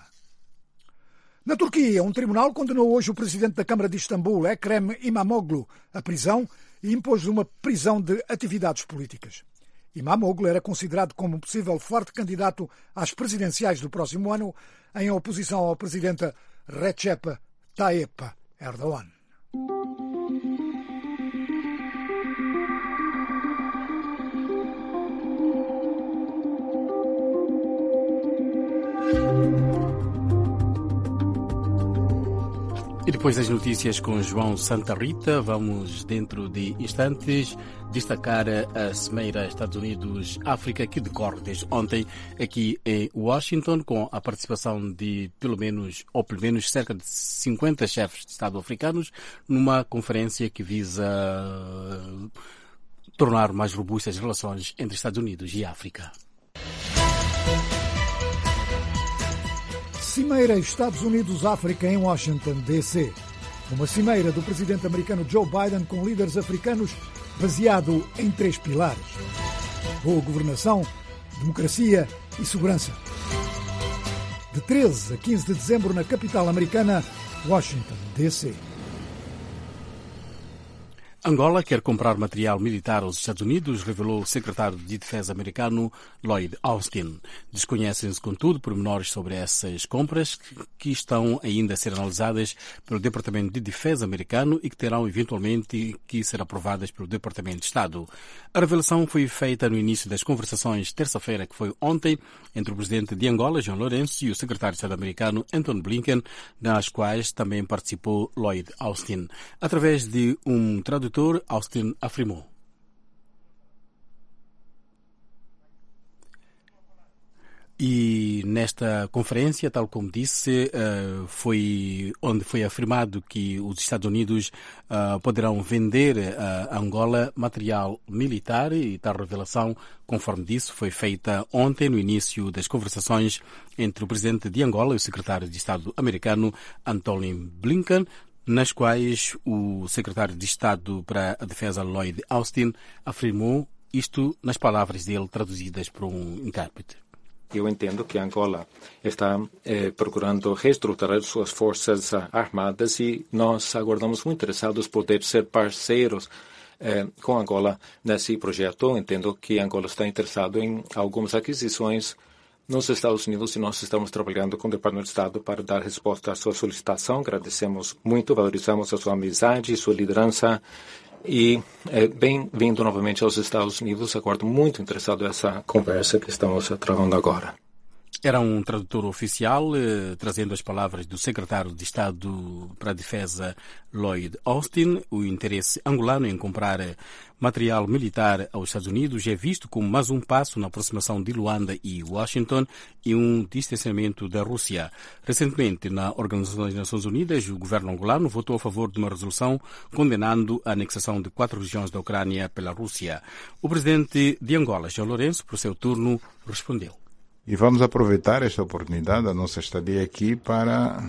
Speaker 2: Na Turquia, um tribunal condenou hoje o presidente da Câmara de Istambul, Ekrem İmamoğlu, à prisão e impôs-lhe uma prisão de atividades políticas. İmamoğlu era considerado como um possível forte candidato às presidenciais do próximo ano, em oposição ao presidente Recep Tayyip Erdogan.
Speaker 15: E depois das notícias com João Santa Rita, vamos dentro de instantes destacar a Cimeira Estados Unidos-África que decorre desde ontem aqui em Washington, com a participação de pelo menos, ou pelo menos cerca de cinquenta chefes de Estado africanos, numa conferência que visa tornar mais robustas as relações entre Estados Unidos e África.
Speaker 2: Cimeira Estados Unidos-África em Washington, D C Uma cimeira do presidente americano Joe Biden com líderes africanos baseado em três pilares: boa governação, democracia e segurança. De treze a quinze de dezembro na capital americana, Washington, D C
Speaker 15: Angola quer comprar material militar aos Estados Unidos, revelou o secretário de Defesa americano Lloyd Austin. Desconhecem-se, contudo, pormenores sobre essas compras que estão ainda a ser analisadas pelo Departamento de Defesa americano e que terão eventualmente que ser aprovadas pelo Departamento de Estado. A revelação foi feita no início das conversações terça-feira, que foi ontem, entre o presidente de Angola, João Lourenço, e o secretário de Estado americano, Antony Blinken, nas quais também participou Lloyd Austin. Através de um tradutor, Austin afirmou: E nesta conferência, tal como disse, foi onde foi afirmado que os Estados Unidos poderão vender a Angola material militar, e tal revelação, conforme disse, foi feita ontem no início das conversações entre o presidente de Angola e o secretário de Estado americano, Antony Blinken, nas quais o secretário de Estado para a Defesa, Lloyd Austin, afirmou isto nas palavras dele traduzidas por um intérprete.
Speaker 3: Eu entendo que Angola está eh, procurando reestruturar suas forças armadas e nós aguardamos muito interessados por poder ser parceiros eh, com Angola nesse projeto. Eu entendo que Angola está interessado em algumas aquisições nos Estados Unidos e nós estamos trabalhando com o Departamento de Estado para dar resposta à sua solicitação. Agradecemos muito, valorizamos a sua amizade e sua liderança e é, bem-vindo novamente aos Estados Unidos. Aguardo muito interessado nessa conversa que estamos travando agora.
Speaker 15: Era um tradutor oficial, eh, trazendo as palavras do secretário de Estado para a Defesa, Lloyd Austin. O interesse angolano em comprar material militar aos Estados Unidos é visto como mais um passo na aproximação de Luanda e Washington e um distanciamento da Rússia. Recentemente, na Organização das Nações Unidas, o governo angolano votou a favor de uma resolução condenando a anexação de quatro regiões da Ucrânia pela Rússia. O presidente de Angola, João Lourenço, por seu turno, respondeu:
Speaker 5: E vamos aproveitar esta oportunidade da nossa estadia aqui para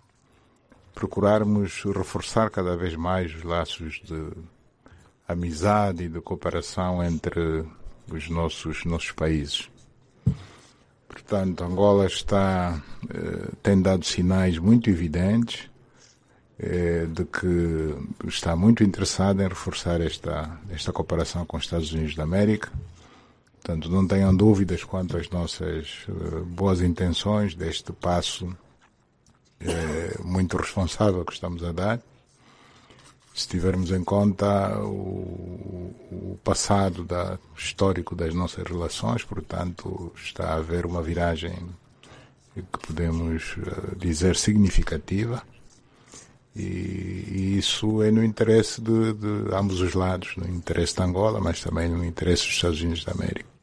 Speaker 5: procurarmos reforçar cada vez mais os laços de amizade e de cooperação entre os nossos, nossos países. Portanto, Angola está, eh, tem dado sinais muito evidentes eh, de que está muito interessada em reforçar esta, esta cooperação com os Estados Unidos da América. Portanto, não tenham dúvidas quanto às nossas uh, boas intenções deste passo uh, muito responsável que estamos a dar. Se tivermos em conta o, o passado da, histórico das nossas relações, portanto, está a haver uma viragem que podemos uh, dizer significativa. E, e isso é no interesse de, de ambos os lados, no interesse da Angola, mas também no interesse dos Estados Unidos da América.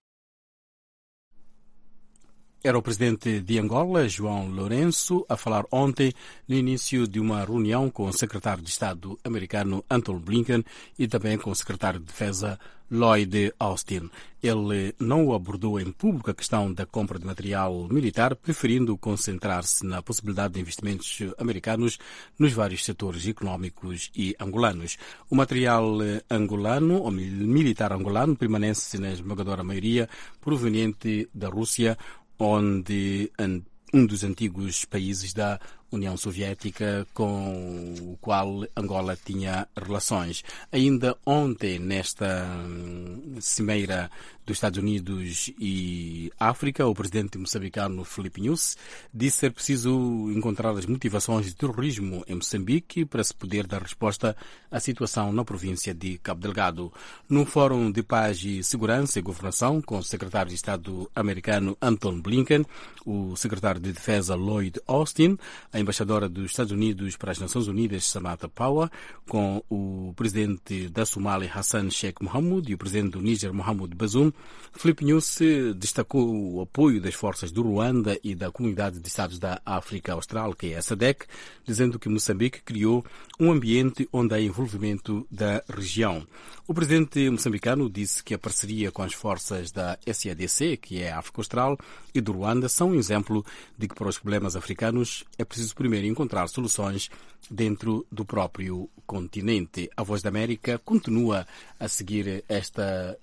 Speaker 15: Era o presidente de Angola, João Lourenço, a falar ontem no início de uma reunião com o secretário de Estado americano Antony Blinken e também com o secretário de Defesa Lloyd Austin. Ele não abordou em público a questão da compra de material militar, preferindo concentrar-se na possibilidade de investimentos americanos nos vários setores económicos e angolanos. O material angolano, ou militar angolano, permanece na esmagadora maioria proveniente da Rússia, onde um dos antigos países da União Soviética com o qual Angola tinha relações. Ainda ontem, nesta cimeira dos Estados Unidos e África, o presidente moçambicano Filipe Nyusi disse ser preciso encontrar as motivações de terrorismo em Moçambique para se poder dar resposta à situação na província de Cabo Delgado. No Fórum de Paz e Segurança e Governação, com o secretário de Estado americano Antony Blinken, o secretário de Defesa Lloyd Austin, a embaixadora dos Estados Unidos para as Nações Unidas, Samantha Power, com o presidente da Somália, Hassan Sheikh Mohamud, e o presidente do Níger, Mohamed Bazoum, Filipe Nunes destacou o apoio das forças do Ruanda e da Comunidade de Estados da África Austral, que é a SADC, dizendo que Moçambique criou um ambiente onde há envolvimento da região. O presidente moçambicano disse que a parceria com as forças da S A D C, que é a África Austral, e do Ruanda são um exemplo de que para os problemas africanos é preciso primeiro encontrar soluções dentro do próprio continente. A Voz da América continua a seguir esta,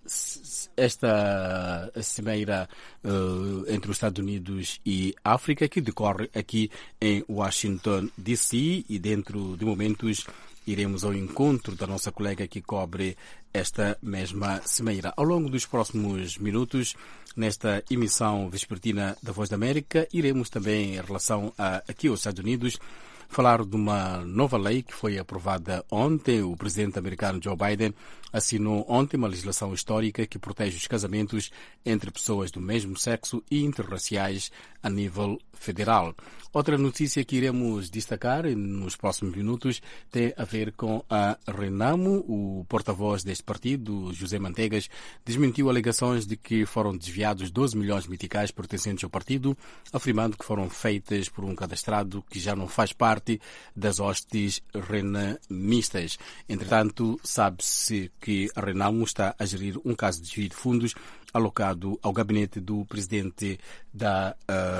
Speaker 15: esta cimeira uh, entre os Estados Unidos e África, que decorre aqui em Washington, D C, e dentro de momentos iremos ao encontro da nossa colega que cobre esta mesma cimeira. Ao longo dos próximos minutos, nesta emissão vespertina da Voz da América, iremos também, em relação a, aqui aos Estados Unidos, falar de uma nova lei que foi aprovada ontem. O presidente americano Joe Biden assinou ontem uma legislação histórica que protege os casamentos entre pessoas do mesmo sexo e interraciais a nível federal. Outra notícia que iremos destacar nos próximos minutos tem a ver com a Renamo. O porta-voz deste partido, José Manteigas, desmentiu alegações de que foram desviados doze milhões de meticais pertencentes ao partido, afirmando que foram feitas por um cadastrado que já não faz parte das hostes renamistas. Entretanto, sabe-se que a Renamo está a gerir um caso de desvio de fundos alocado ao gabinete do presidente da,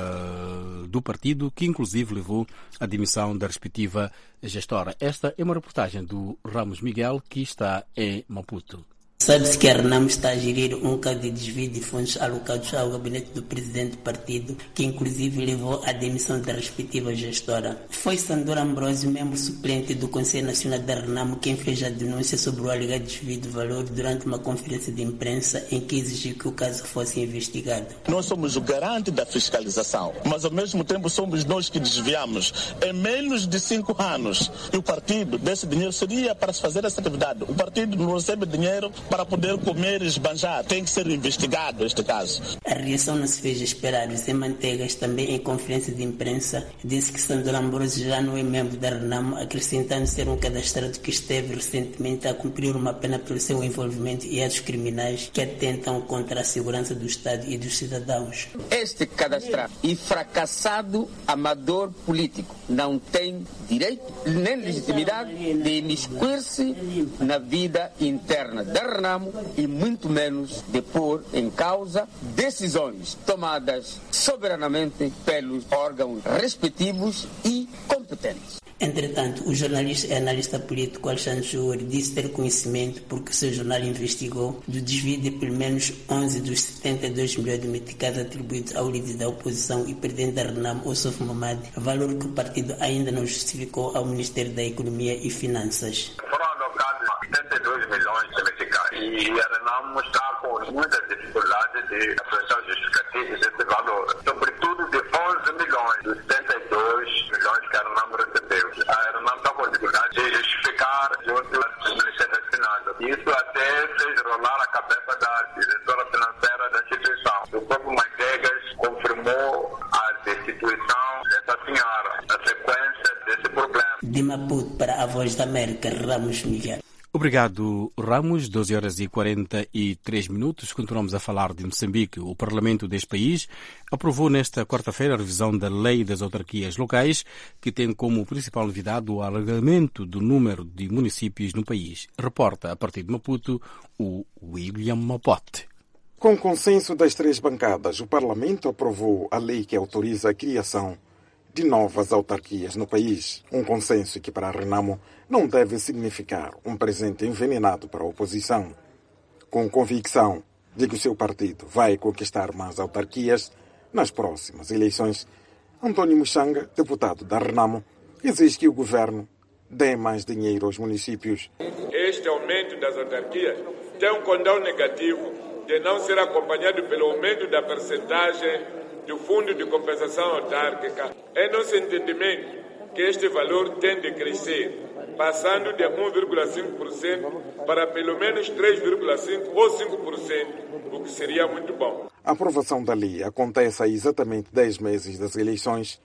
Speaker 15: uh, do partido, que inclusive levou à demissão da respectiva gestora. Esta é uma reportagem do Ramos Miguel, que está em Maputo.
Speaker 1: Sabe-se que a Renamo está a gerir um caso de desvio de fundos alocados ao gabinete do presidente do partido, que inclusive levou à demissão da respectiva gestora. Foi Sandor Ambrosio, membro suplente do Conselho Nacional da Renamo, quem fez a denúncia sobre o alegado desvio de valor durante uma conferência de imprensa em que exigiu que o caso fosse investigado.
Speaker 22: Nós somos o garante da fiscalização, mas ao mesmo tempo somos nós que desviamos. Em menos de cinco anos, e o partido, desse dinheiro seria para se fazer essa atividade. O partido não recebe dinheiro para poder comer e esbanjar. Tem que ser investigado este caso.
Speaker 1: A reação não se fez esperar. José Manteigas, também em conferência de imprensa, disse que Sandor Ambrosio já não é membro da Renamo, acrescentando ser um cadastrado que esteve recentemente a cumprir uma pena pelo seu envolvimento em atos criminais que atentam contra a segurança do Estado e dos cidadãos.
Speaker 23: Este cadastrado e fracassado amador político não tem direito nem legitimidade de imiscuir-se na vida interna da Renamo e muito menos de pôr em causa decisões tomadas soberanamente pelos órgãos respectivos e competentes.
Speaker 1: Entretanto, o jornalista e analista político Alexandre Jouri disse ter conhecimento, porque o seu jornal investigou, do desvio de pelo menos onze dos setenta e dois milhões de meticais atribuídos ao líder da oposição e presidente da Renamo, Oussouf Mamadi, valor que o partido ainda não justificou ao Ministério da Economia e Finanças.
Speaker 24: Foram alocados setenta e dois milhões de meticais e a Renamo está com muita dificuldade de apresentar justificativos desse valor, sobretudo de onze milhões dos setenta e dois milhões que a Renamo recebeu. A Renamo está com dificuldade de justificar junto ao Ministério das Finanças. Isso até fez rolar a cabeça da diretora financeira da instituição. O próprio Manteigas confirmou a destituição dessa senhora na sequência desse problema.
Speaker 1: De Maputo para a Voz da América, Ramos Miguel.
Speaker 15: Obrigado, Ramos. doze horas e quarenta e três minutos. Continuamos a falar de Moçambique. O Parlamento deste país aprovou nesta quarta-feira a revisão da Lei das Autarquias Locais, que tem como principal novidade o alargamento do número de municípios no país. Reporta, a partir de Maputo, o William Mapote.
Speaker 19: Com consenso das três bancadas, o Parlamento aprovou a lei que autoriza a criação de novas autarquias no país. Um consenso que, para a Renamo, não deve significar um presente envenenado para a oposição. Com convicção de que o seu partido vai conquistar mais autarquias nas próximas eleições, António Muxanga, deputado da Renamo, exige que o governo dê mais dinheiro aos municípios.
Speaker 20: Este aumento das autarquias tem um condão negativo de não ser acompanhado pelo aumento da percentagem do Fundo de Compensação Autárquica. É nosso entendimento que este valor tem de crescer, passando de um vírgula cinco por cento para pelo menos três vírgula cinco por cento ou cinco por cento, o que seria muito bom.
Speaker 19: A aprovação da lei acontece há exatamente dez meses das eleições,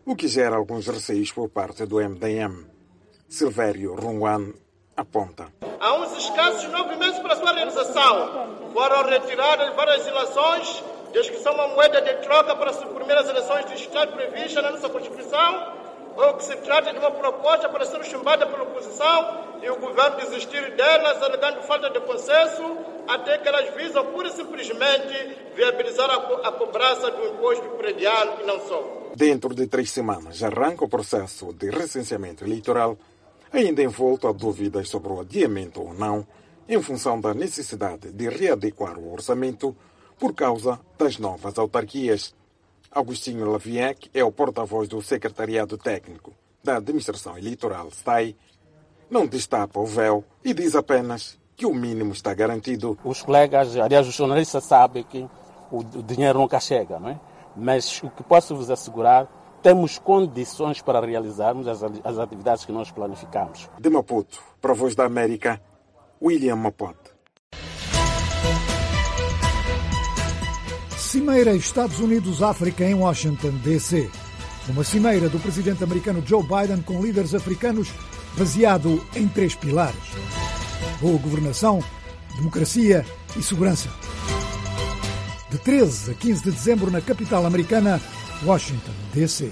Speaker 19: o que gera alguns receios por parte do M D M. Silvério Runguan aponta.
Speaker 21: Há uns escassos nove meses para a sua realização. Foram retiradas várias ilações, desde que são uma moeda de troca para as primeiras eleições de Estado previstas na nossa Constituição, ou que se trata de uma proposta para ser chumbada pela oposição e o governo desistir delas, alegando falta de consenso, até que elas visam pura e simplesmente viabilizar a, co- a cobrança do imposto predial e não só.
Speaker 19: Dentro de três semanas arranca o processo de recenseamento eleitoral, ainda envolto a dúvidas sobre o adiamento ou não, em função da necessidade de readequar o orçamento por causa das novas autarquias. Agostinho Laviec é o porta-voz do Secretariado Técnico da Administração Eleitoral S T A I. Não destapa o véu e diz apenas que o mínimo está garantido.
Speaker 4: Os colegas, aliás, os jornalistas sabem que o dinheiro nunca chega, não é? Mas o que posso vos assegurar, temos condições para realizarmos as, as atividades que nós planificamos.
Speaker 19: De Maputo, para a Voz da América, William Mapote.
Speaker 2: Cimeira Estados Unidos-África em Washington, D C Uma cimeira do presidente americano Joe Biden com líderes africanos baseado em três pilares: boa governação, democracia e segurança. De treze a quinze de dezembro na capital americana, Washington, D C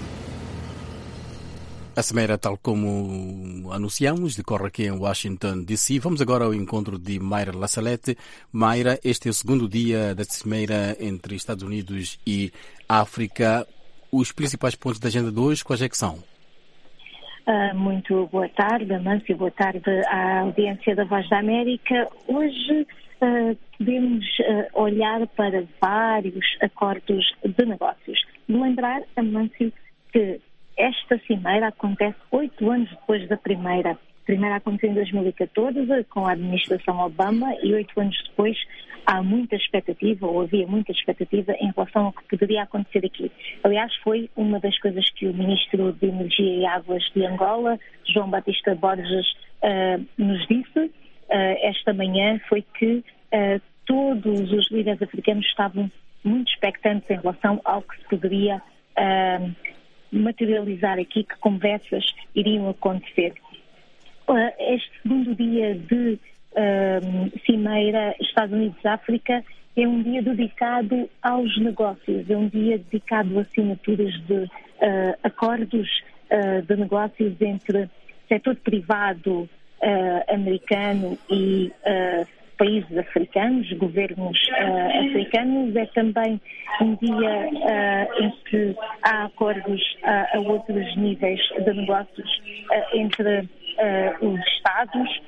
Speaker 15: A cimeira, tal como anunciamos, decorre aqui em Washington, D C Vamos agora ao encontro de Mayra Lassalete. Mayra, este é o segundo dia da cimeira entre Estados Unidos e África. Os principais pontos da agenda de hoje, quais é que são?
Speaker 6: Uh, muito boa tarde, Amâncio, boa tarde à audiência da Voz da América. Hoje uh, podemos uh, olhar para vários acordos de negócios. Lembrar, Amâncio, que esta cimeira acontece oito anos depois da primeira. A primeira aconteceu em dois mil e catorze, com a administração Obama, e oito anos depois há muita expectativa, ou havia muita expectativa, em relação ao que poderia acontecer aqui. Aliás, foi uma das coisas que o Ministro de Energia e Águas de Angola, João Batista Borges, uh, nos disse uh, esta manhã, foi que uh, todos os líderes africanos estavam muito expectantes em relação ao que se poderia uh, materializar aqui, que conversas iriam acontecer. Uh, este segundo dia de uh, cimeira Estados Unidos-África é um dia dedicado aos negócios, é um dia dedicado a assinaturas de uh, acordos uh, de negócios entre setor privado uh, americano e uh, países africanos, governos uh, africanos. É também um dia uh, em que há acordos uh, a outros níveis de negócios uh, entre uh, os Estados.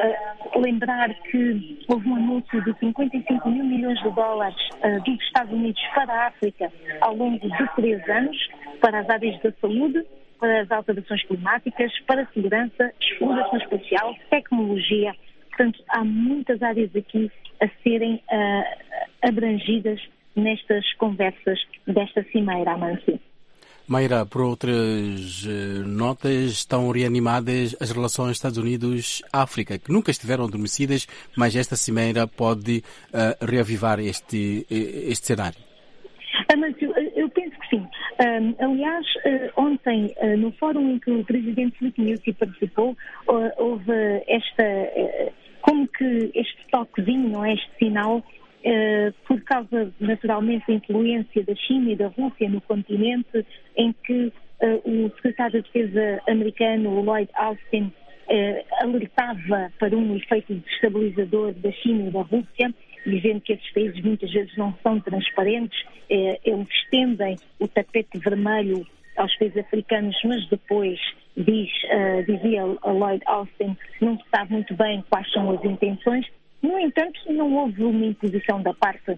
Speaker 6: Uh, lembrar que houve um anúncio de cinquenta e cinco mil milhões de dólares uh, dos Estados Unidos para a África ao longo de três anos, para as áreas da saúde, para as alterações climáticas, para a segurança, exploração espacial, tecnologia. Portanto, há muitas áreas aqui a serem uh, abrangidas nestas conversas desta cimeira, Amâncio.
Speaker 15: Mayra, por outras uh, notas, estão reanimadas as relações Estados Unidos-África, que nunca estiveram adormecidas, mas esta cimeira pode uh, reavivar este, este cenário.
Speaker 6: Amâncio, eu penso que sim. Um, aliás, uh, ontem, uh, no fórum em que o presidente Filipe Nyusi participou, uh, houve esta, uh, como que este toquezinho, não é, este sinal, uh, por causa, naturalmente, da influência da China e da Rússia no continente, em que uh, o secretário de Defesa americano, Lloyd Austin, uh, alertava para um efeito destabilizador da China e da Rússia, dizendo que esses países muitas vezes não são transparentes, eh, eles estendem o tapete vermelho aos países africanos, mas depois, diz, uh, dizia a Lloyd Austin, não se sabe muito bem quais são as intenções. No entanto, não houve uma imposição da parte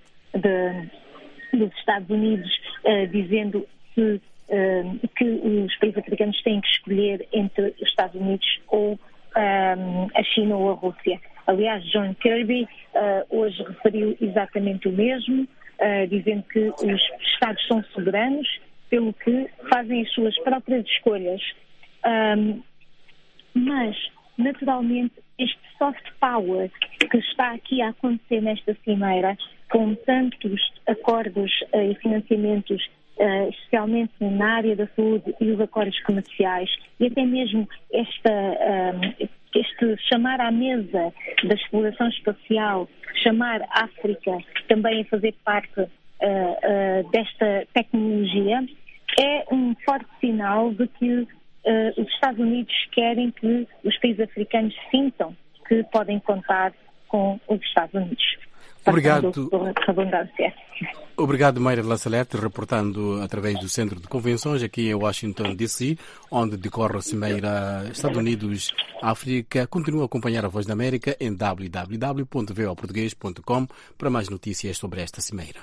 Speaker 6: de, dos Estados Unidos uh, dizendo se, uh, que os países africanos têm que escolher entre os Estados Unidos ou um, a China ou a Rússia. Aliás, John Kirby uh, hoje referiu exatamente o mesmo, uh, dizendo que os Estados são soberanos, pelo que fazem as suas próprias escolhas. Um, mas, naturalmente, este soft power que está aqui a acontecer nesta cimeira, com tantos acordos uh, e financiamentos uh, especialmente na área da saúde e os acordos comerciais, e até mesmo esta, uh, este chamar à mesa da exploração espacial, chamar a África também a fazer parte uh, uh, desta tecnologia, é um forte sinal de que uh, os Estados Unidos querem que os países africanos sintam que podem contar com os Estados Unidos.
Speaker 15: Obrigado.
Speaker 6: Redundância.
Speaker 15: Obrigado, Mayra de La Salete, reportando através do Centro de Convenções aqui em Washington, D C, onde decorre a Cimeira Estados Unidos-África. Continua a acompanhar a Voz da América em w w w ponto v o português ponto com para mais notícias sobre esta cimeira.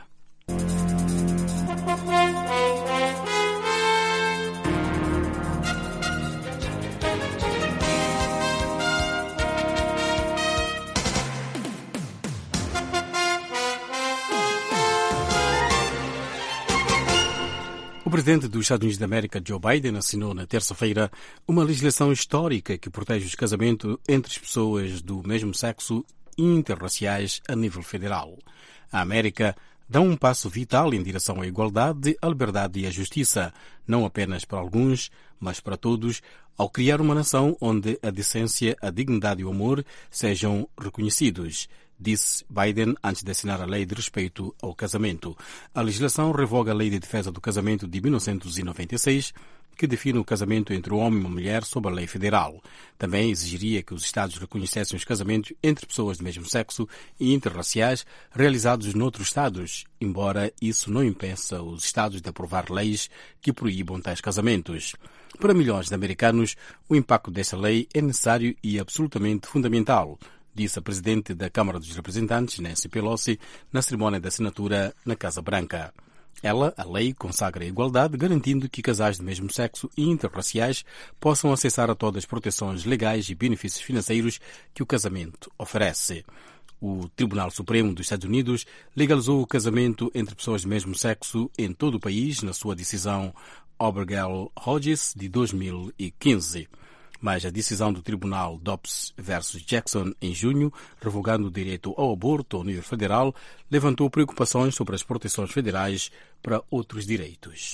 Speaker 15: O presidente dos Estados Unidos da América, Joe Biden, assinou na terça-feira uma legislação histórica que protege os casamentos entre as pessoas do mesmo sexo e interraciais a nível federal. A América dá um passo vital em direção à igualdade, à liberdade e à justiça, não apenas para alguns, mas para todos, ao criar uma nação onde a decência, a dignidade e o amor sejam reconhecidos, disse Biden antes de assinar a Lei de Respeito ao Casamento. A legislação revoga a Lei de Defesa do Casamento de mil novecentos e noventa e seis, que define o casamento entre um homem e uma mulher sob a lei federal. Também exigiria que os Estados reconhecessem os casamentos entre pessoas do mesmo sexo e interraciais realizados noutros Estados, embora isso não impeça os Estados de aprovar leis que proíbam tais casamentos. Para milhões de americanos, o impacto desta lei é necessário e absolutamente fundamental, disse a presidente da Câmara dos Representantes, Nancy Pelosi, na cerimónia de assinatura na Casa Branca. Ela, a lei, consagra a igualdade, garantindo que casais do mesmo sexo e interraciais possam acessar a todas as proteções legais e benefícios financeiros que o casamento oferece. O Tribunal Supremo dos Estados Unidos legalizou o casamento entre pessoas do mesmo sexo em todo o país na sua decisão Obergefell-Hodges de dois mil e quinze. Mas a decisão do Tribunal Dobbs versus Jackson em junho, revogando o direito ao aborto ao nível federal, levantou preocupações sobre as proteções federais para outros direitos.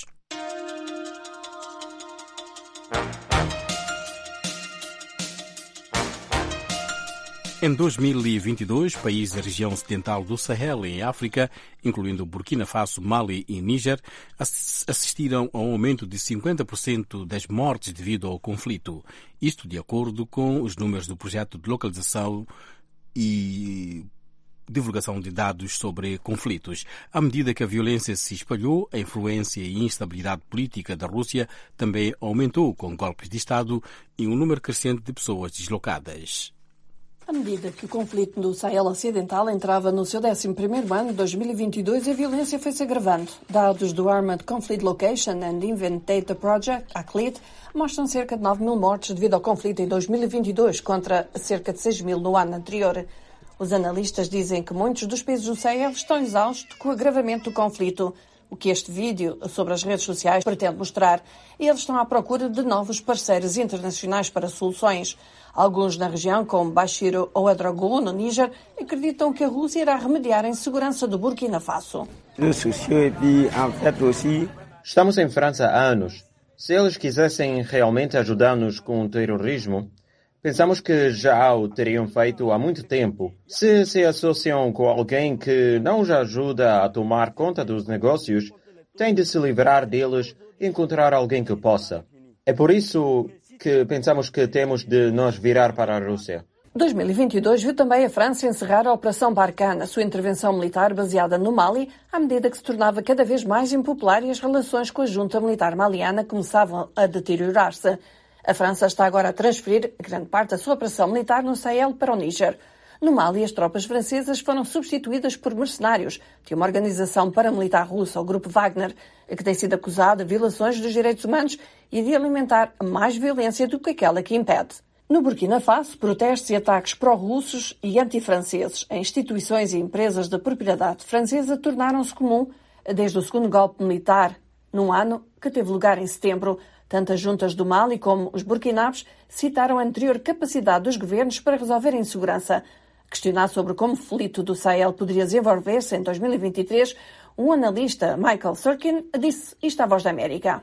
Speaker 15: Em dois mil e vinte e dois, países da região ocidental do Sahel, em África, incluindo Burkina Faso, Mali e Níger, assistiram a um aumento de cinquenta por cento das mortes devido ao conflito. Isto de acordo com os números do projeto de localização e divulgação de dados sobre conflitos. À medida que a violência se espalhou, a influência e instabilidade política da Rússia também aumentou, com golpes de Estado e um número crescente de pessoas deslocadas.
Speaker 7: À medida que o conflito no Sahel Ocidental entrava no seu décimo primeiro ano, dois mil e vinte e dois, a violência foi se agravando. Dados do Armed Conflict Location and Event Data Project, A C L I D, mostram cerca de nove mil mortes devido ao conflito em dois mil e vinte e dois, contra cerca de seis mil no ano anterior. Os analistas dizem que muitos dos países do Sahel estão exaustos com o agravamento do conflito, o que este vídeo sobre as redes sociais pretende mostrar, e eles estão à procura de novos parceiros internacionais para soluções. Alguns na região, como Bashir Ouedraogo, no Níger, acreditam que a Rússia irá remediar a insegurança do Burkina Faso.
Speaker 8: Estamos em França há anos. Se eles quisessem realmente ajudar-nos com o terrorismo, pensamos que já o teriam feito há muito tempo. Se se associam com alguém que não os ajuda a tomar conta dos negócios, têm de se livrar deles e encontrar alguém que possa. É por isso que pensamos que temos de nos virar para a Rússia.
Speaker 7: dois mil e vinte e dois viu também a França encerrar a Operação Barkhane, a sua intervenção militar baseada no Mali, à medida que se tornava cada vez mais impopular e as relações com a junta militar maliana começavam a deteriorar-se. A França está agora a transferir grande parte da sua operação militar no Sahel para o Níger. No Mali, as tropas francesas foram substituídas por mercenários de uma organização paramilitar russa, o Grupo Wagner, que tem sido acusada de violações dos direitos humanos e de alimentar mais violência do que aquela que impede. No Burkina Faso, protestos e ataques pró-russos e antifranceses em instituições e empresas de propriedade francesa tornaram-se comum desde o segundo golpe militar, num ano que teve lugar em setembro. Tanto as juntas do Mali como os burkinabes citaram a anterior capacidade dos governos para resolver a insegurança. Questionado sobre como o conflito do Sahel poderia desenvolver-se em dois mil e vinte e três, Um analista, Michael Sirkin, disse isto à Voz da América.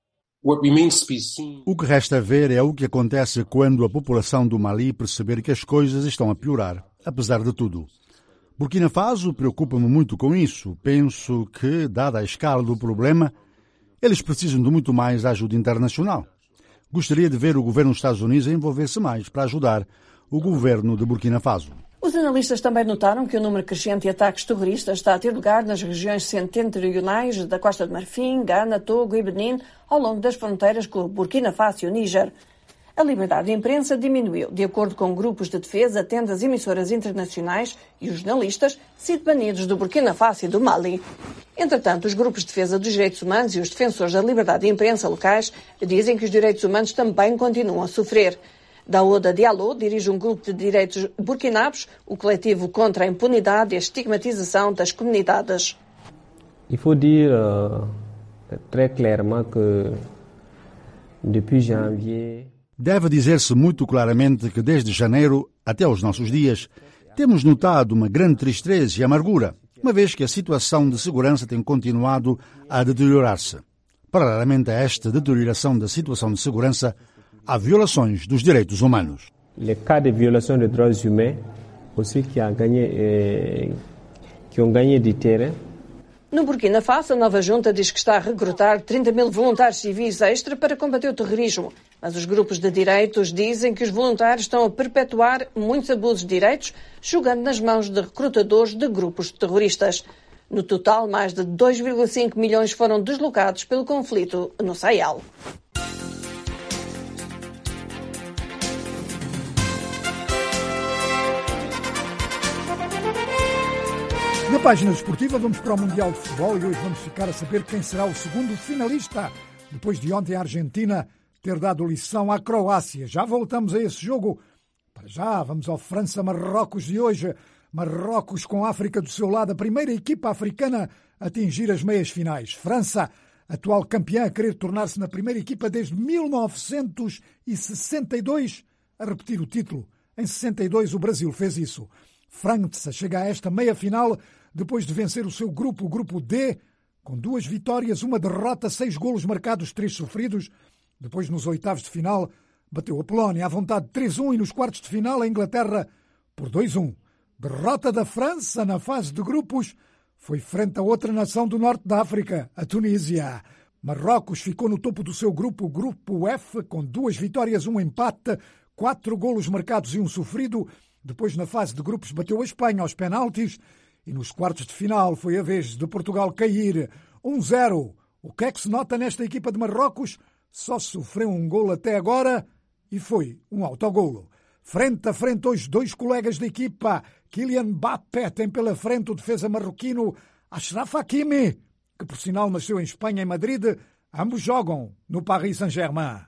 Speaker 9: O que resta a ver é o que acontece quando a população do Mali perceber que as coisas estão a piorar, apesar de tudo. Burkina Faso preocupa-me muito com isso. Penso que, dada a escala do problema, eles precisam de muito mais ajuda internacional. Gostaria de ver o governo dos Estados Unidos envolver-se mais para ajudar o governo de Burkina Faso.
Speaker 7: Os analistas também notaram que o número crescente de ataques terroristas está a ter lugar nas regiões setentrionais da Costa de Marfim, Gana, Togo e Benin, ao longo das fronteiras com Burkina Faso e o Níger. A liberdade de imprensa diminuiu, de acordo com grupos de defesa, tendo as emissoras internacionais e os jornalistas sido banidos do Burkina Faso e do Mali. Entretanto, os grupos de defesa dos direitos humanos e os defensores da liberdade de imprensa locais dizem que os direitos humanos também continuam a sofrer. Daouda Diallo dirige um grupo de direitos burkinabos, o coletivo contra a impunidade e a estigmatização das comunidades.
Speaker 10: Il faut dire uh, très clairement que depuis janvier
Speaker 9: Deve dizer-se muito claramente que desde janeiro até os nossos dias temos notado uma grande tristeza e amargura, uma vez que a situação de segurança tem continuado a deteriorar-se. Paralelamente a esta deterioração da situação de segurança, há violações dos direitos humanos.
Speaker 10: Les cas de violation des droits humains aussi qui ont gagné, eh, qui ont gagné du terrain.
Speaker 7: No Burkina Faso, a nova junta diz que está a recrutar trinta mil voluntários civis extra para combater o terrorismo. Mas os grupos de direitos dizem que os voluntários estão a perpetuar muitos abusos de direitos, jogando nas mãos de recrutadores de grupos terroristas. No total, mais de dois vírgula cinco milhões foram deslocados pelo conflito no Sahel.
Speaker 2: Na página desportiva vamos para o Mundial de Futebol e hoje vamos ficar a saber quem será o segundo finalista, depois de ontem a Argentina ter dado lição à Croácia. Já voltamos a esse jogo. Para já, vamos ao França-Marrocos de hoje. Marrocos com a África do seu lado, a primeira equipa africana a atingir as meias finais. França, atual campeã, a querer tornar-se na primeira equipa desde mil novecentos e sessenta e dois a repetir o título. Em sessenta e dois o Brasil fez isso. França chega a esta meia-final depois de vencer o seu grupo, o grupo D, com duas vitórias, uma derrota, seis golos marcados, três sofridos. Depois, nos oitavos de final, bateu a Polónia à vontade três a um e nos quartos de final a Inglaterra por dois a um. Derrota da França na fase de grupos foi frente a outra nação do norte da África, a Tunísia. Marrocos ficou no topo do seu grupo, o grupo F, com duas vitórias, um empate, quatro golos marcados e um sofrido. Depois, na fase de grupos, bateu a Espanha aos penaltis e nos quartos de final foi a vez de Portugal cair um a zero. O que é que se nota nesta equipa de Marrocos? Só sofreu um golo até agora e foi um autogolo. Frente a frente hoje, dois colegas da equipa. Kylian Mbappé tem pela frente o defesa marroquino Achraf Hakimi, que por sinal nasceu em Espanha, em Madrid. Ambos jogam no Paris Saint-Germain.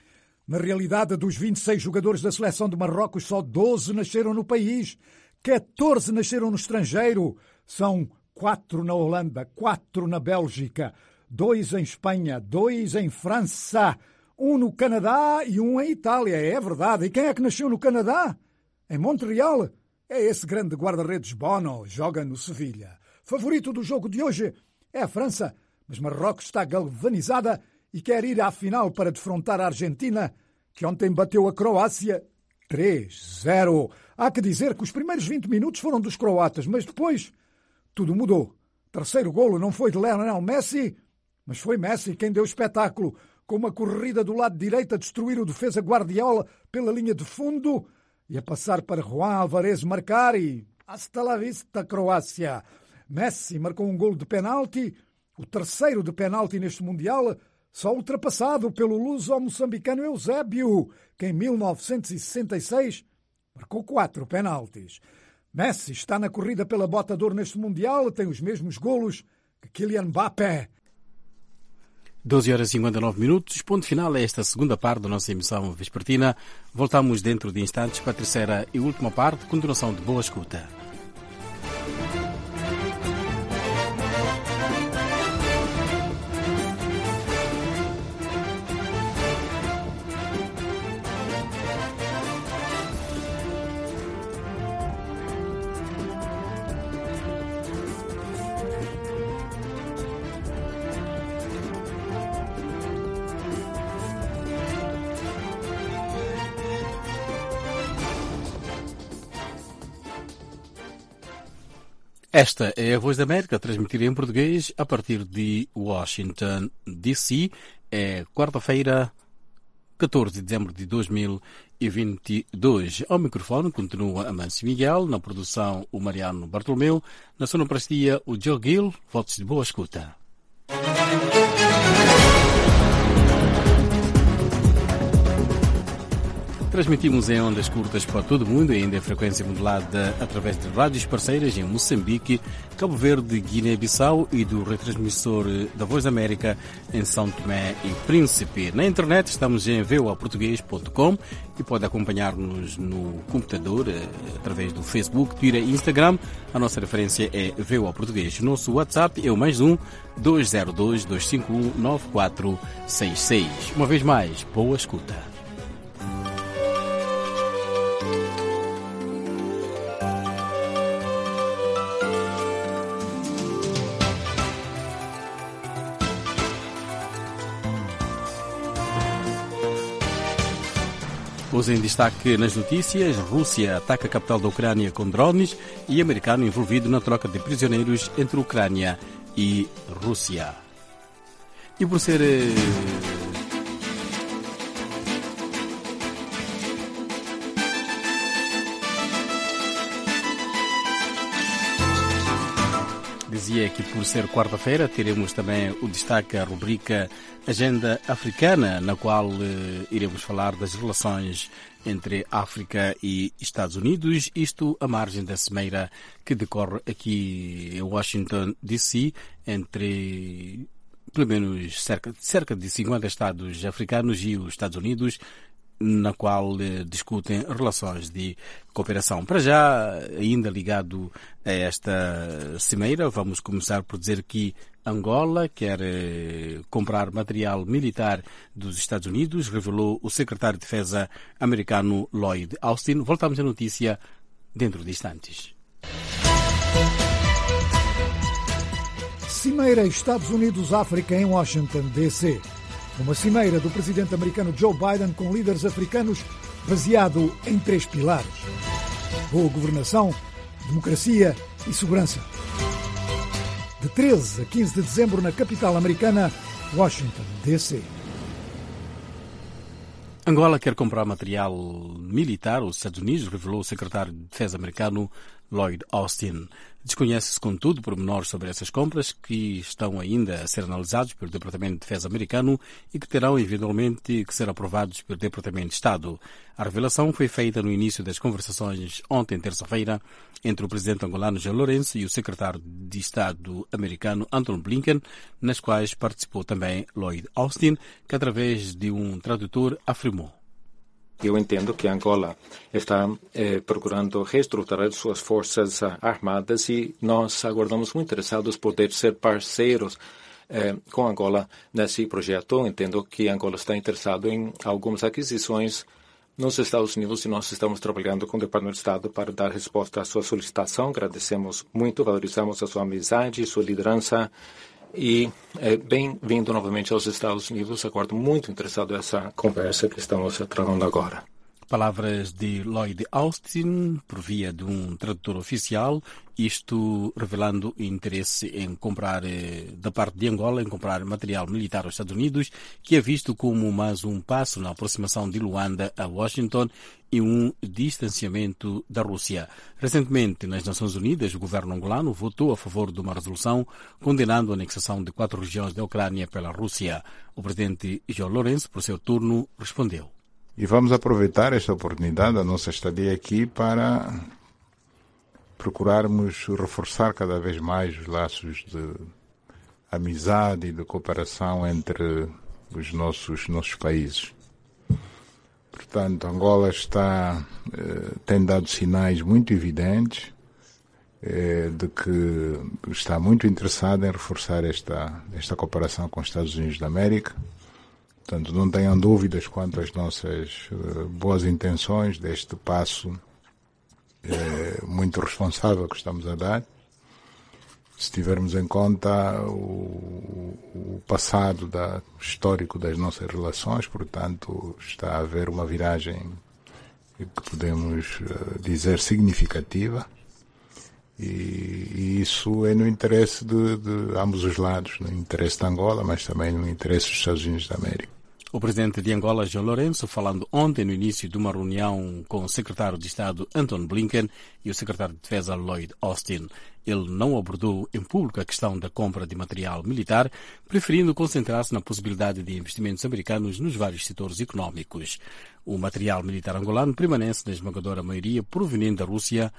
Speaker 2: Na realidade, dos vinte e seis jogadores da seleção de Marrocos, só doze nasceram no país, catorze nasceram no estrangeiro. São quatro na Holanda, quatro na Bélgica, dois em Espanha, dois em França, um no Canadá e um em Itália. É verdade. E quem é que nasceu no Canadá? Em Montreal? É esse grande guarda-redes Bono, joga no Sevilha. Favorito do jogo de hoje é a França, mas Marrocos está galvanizada e quer ir à final para defrontar a Argentina, que ontem bateu a Croácia três a zero. Há que dizer que os primeiros vinte minutos foram dos croatas, mas depois tudo mudou. Terceiro golo não foi de Lionel Messi, mas foi Messi quem deu espetáculo, com uma corrida do lado direito a destruir o defesa Guardiola pela linha de fundo e a passar para Juan Alvarez marcar e hasta la vista, Croácia. Messi marcou um golo de penalti, o terceiro de penalti neste Mundial, só ultrapassado pelo luso-moçambicano Eusébio, que em mil novecentos e sessenta e seis marcou quatro penaltis. Messi está na corrida pela bota de ouro neste Mundial, tem os mesmos golos que Kylian Mbappé.
Speaker 15: doze horas e cinquenta e nove minutos, ponto final a esta segunda parte da nossa emissão vespertina. Voltamos dentro de instantes para a terceira e última parte, continuação de Boa Escuta. Esta é a Voz da América, transmitida em português a partir de Washington, D C. É quarta-feira, catorze de dezembro de dois mil e vinte e dois. Ao microfone continua Amâncio Miguel, na produção o Mariano Bartolomeu, na sonoplastia o Joe Gill. Votos de boa escuta. Transmitimos em ondas curtas para todo o mundo e ainda em frequência modulada através de rádios parceiras em Moçambique, Cabo Verde, Guiné-Bissau e do retransmissor da Voz da América em São Tomé e Príncipe. Na internet estamos em v o a português ponto com e pode acompanhar-nos no computador através do Facebook, Twitter e Instagram. A nossa referência é V O A Português. O nosso WhatsApp é o mais um dois zero dois, dois cinco um, nove quatro seis seis. Uma vez mais, boa escuta. Hoje em destaque nas notícias, Rússia ataca a capital da Ucrânia com drones e americano envolvido na troca de prisioneiros entre Ucrânia e Rússia. E por ser... Dizia que por ser quarta-feira teremos também o destaque, a rubrica Agenda Africana, na qual eh, iremos falar das relações entre África e Estados Unidos, isto à margem da cimeira que decorre aqui em Washington, D C, entre pelo menos cerca, cerca de cinquenta Estados africanos e os Estados Unidos, na qual eh, discutem relações de cooperação. Para já, ainda ligado a esta cimeira, vamos começar por dizer que Angola quer eh, comprar material militar dos Estados Unidos, revelou o secretário de Defesa americano Lloyd Austin. Voltamos à notícia dentro de instantes.
Speaker 2: Cimeira Estados Unidos-África em Washington, D C Uma cimeira do presidente americano Joe Biden com líderes africanos baseado em três pilares: boa governação, democracia e segurança. De treze a quinze de dezembro na capital americana, Washington, D C
Speaker 15: Angola quer comprar material militar aos Estados Unidos, revelou o secretário de Defesa americano Lloyd Austin. Desconhece-se, contudo, pormenores sobre essas compras que estão ainda a ser analisados pelo Departamento de Defesa americano e que terão, eventualmente, que ser aprovados pelo Departamento de Estado. A revelação foi feita no início das conversações ontem, terça-feira, entre o presidente angolano João Lourenço e o secretário de Estado americano Antony Blinken, nas quais participou também Lloyd Austin, que, através de um tradutor, afirmou:
Speaker 3: Eu entendo que Angola está eh, procurando reestruturar suas forças uh, armadas e nós aguardamos muito interessados por poder ser parceiros eh, com Angola nesse projeto. Entendo que Angola está interessado em algumas aquisições nos Estados Unidos e nós estamos trabalhando com o Departamento de Estado para dar resposta à sua solicitação. Agradecemos muito, valorizamos a sua amizade, sua liderança e é, bem-vindo novamente aos Estados Unidos. Acordo muito interessado nessa conversa que estamos travando agora.
Speaker 15: Palavras de Lloyd Austin por via de um tradutor oficial, isto revelando interesse em comprar, da parte de Angola, em comprar material militar aos Estados Unidos, que é visto como mais um passo na aproximação de Luanda a Washington e um distanciamento da Rússia. Recentemente, nas Nações Unidas, o governo angolano votou a favor de uma resolução condenando a anexação de quatro regiões da Ucrânia pela Rússia. O presidente João Lourenço, por seu turno, respondeu:
Speaker 5: E vamos aproveitar esta oportunidade, a nossa estadia aqui, para procurarmos reforçar cada vez mais os laços de amizade e de cooperação entre os nossos, nossos países. Portanto, Angola está, eh, tem dado sinais muito evidentes eh, de que está muito interessada em reforçar esta, esta cooperação com os Estados Unidos da América. Portanto, não tenham dúvidas quanto às nossas uh, boas intenções deste passo uh, muito responsável que estamos a dar. Se tivermos em conta o, o passado da, histórico das nossas relações, portanto, está a haver uma viragem que podemos uh, dizer significativa. E, e isso é no interesse de, de ambos os lados, no interesse de Angola, mas também no interesse dos Estados Unidos da América.
Speaker 15: O presidente de Angola, João Lourenço, falando ontem no início de uma reunião com o secretário de Estado, Antony Blinken, e o secretário de Defesa, Lloyd Austin. Ele não abordou em público a questão da compra de material militar, preferindo concentrar-se na possibilidade de investimentos americanos nos vários setores econômicos. O material militar angolano permanece na esmagadora maioria proveniente da Rússia,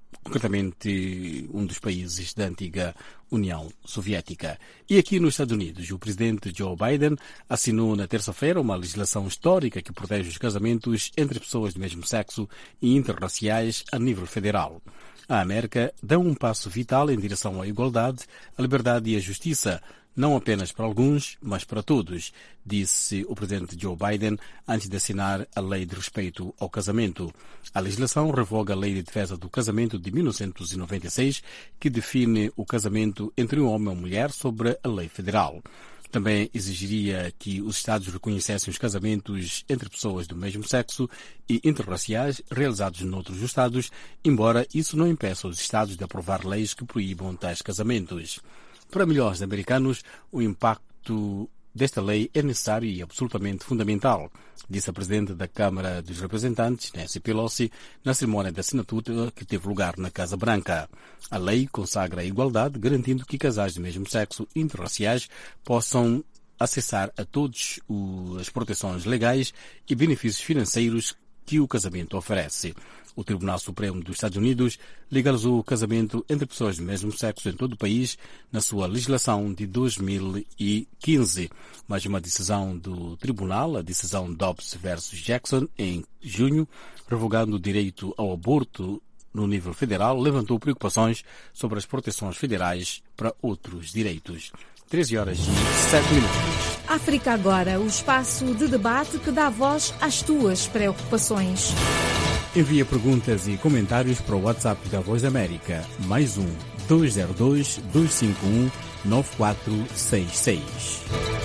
Speaker 15: concretamente um dos países da antiga União Soviética. E aqui nos Estados Unidos, o presidente Joe Biden assinou na terça-feira uma legislação histórica que protege os casamentos entre pessoas do mesmo sexo e interraciais a nível federal. A América dá um passo vital em direção à igualdade, à liberdade e à justiça, não apenas para alguns, mas para todos, disse o presidente Joe Biden antes de assinar a Lei de Respeito ao Casamento. A legislação revoga a Lei de Defesa do Casamento de mil novecentos e noventa e seis, que define o casamento entre um homem e uma mulher sobre a lei federal. Também exigiria que os Estados reconhecessem os casamentos entre pessoas do mesmo sexo e interraciais realizados noutros Estados, embora isso não impeça os Estados de aprovar leis que proíbam tais casamentos. Para milhões de americanos, o impacto desta lei é necessário e absolutamente fundamental, disse a presidente da Câmara dos Representantes, Nancy Pelosi, na cerimónia de assinatura que teve lugar na Casa Branca. A lei consagra a igualdade, garantindo que casais do mesmo sexo interraciais possam acessar a todos as proteções legais e benefícios financeiros que o casamento oferece. O Tribunal Supremo dos Estados Unidos legalizou o casamento entre pessoas do mesmo sexo em todo o país na sua legislação de dois mil e quinze. Mas uma decisão do tribunal, a decisão Dobbs versus Jackson, em junho, revogando o direito ao aborto no nível federal, levantou preocupações sobre as proteções federais para outros direitos. treze horas e sete minutos.
Speaker 11: África Agora, o espaço de debate que dá voz às tuas preocupações.
Speaker 15: Envia perguntas e comentários para o WhatsApp da Voz da América, mais um dois zero dois, dois cinco um, nove quatro seis seis.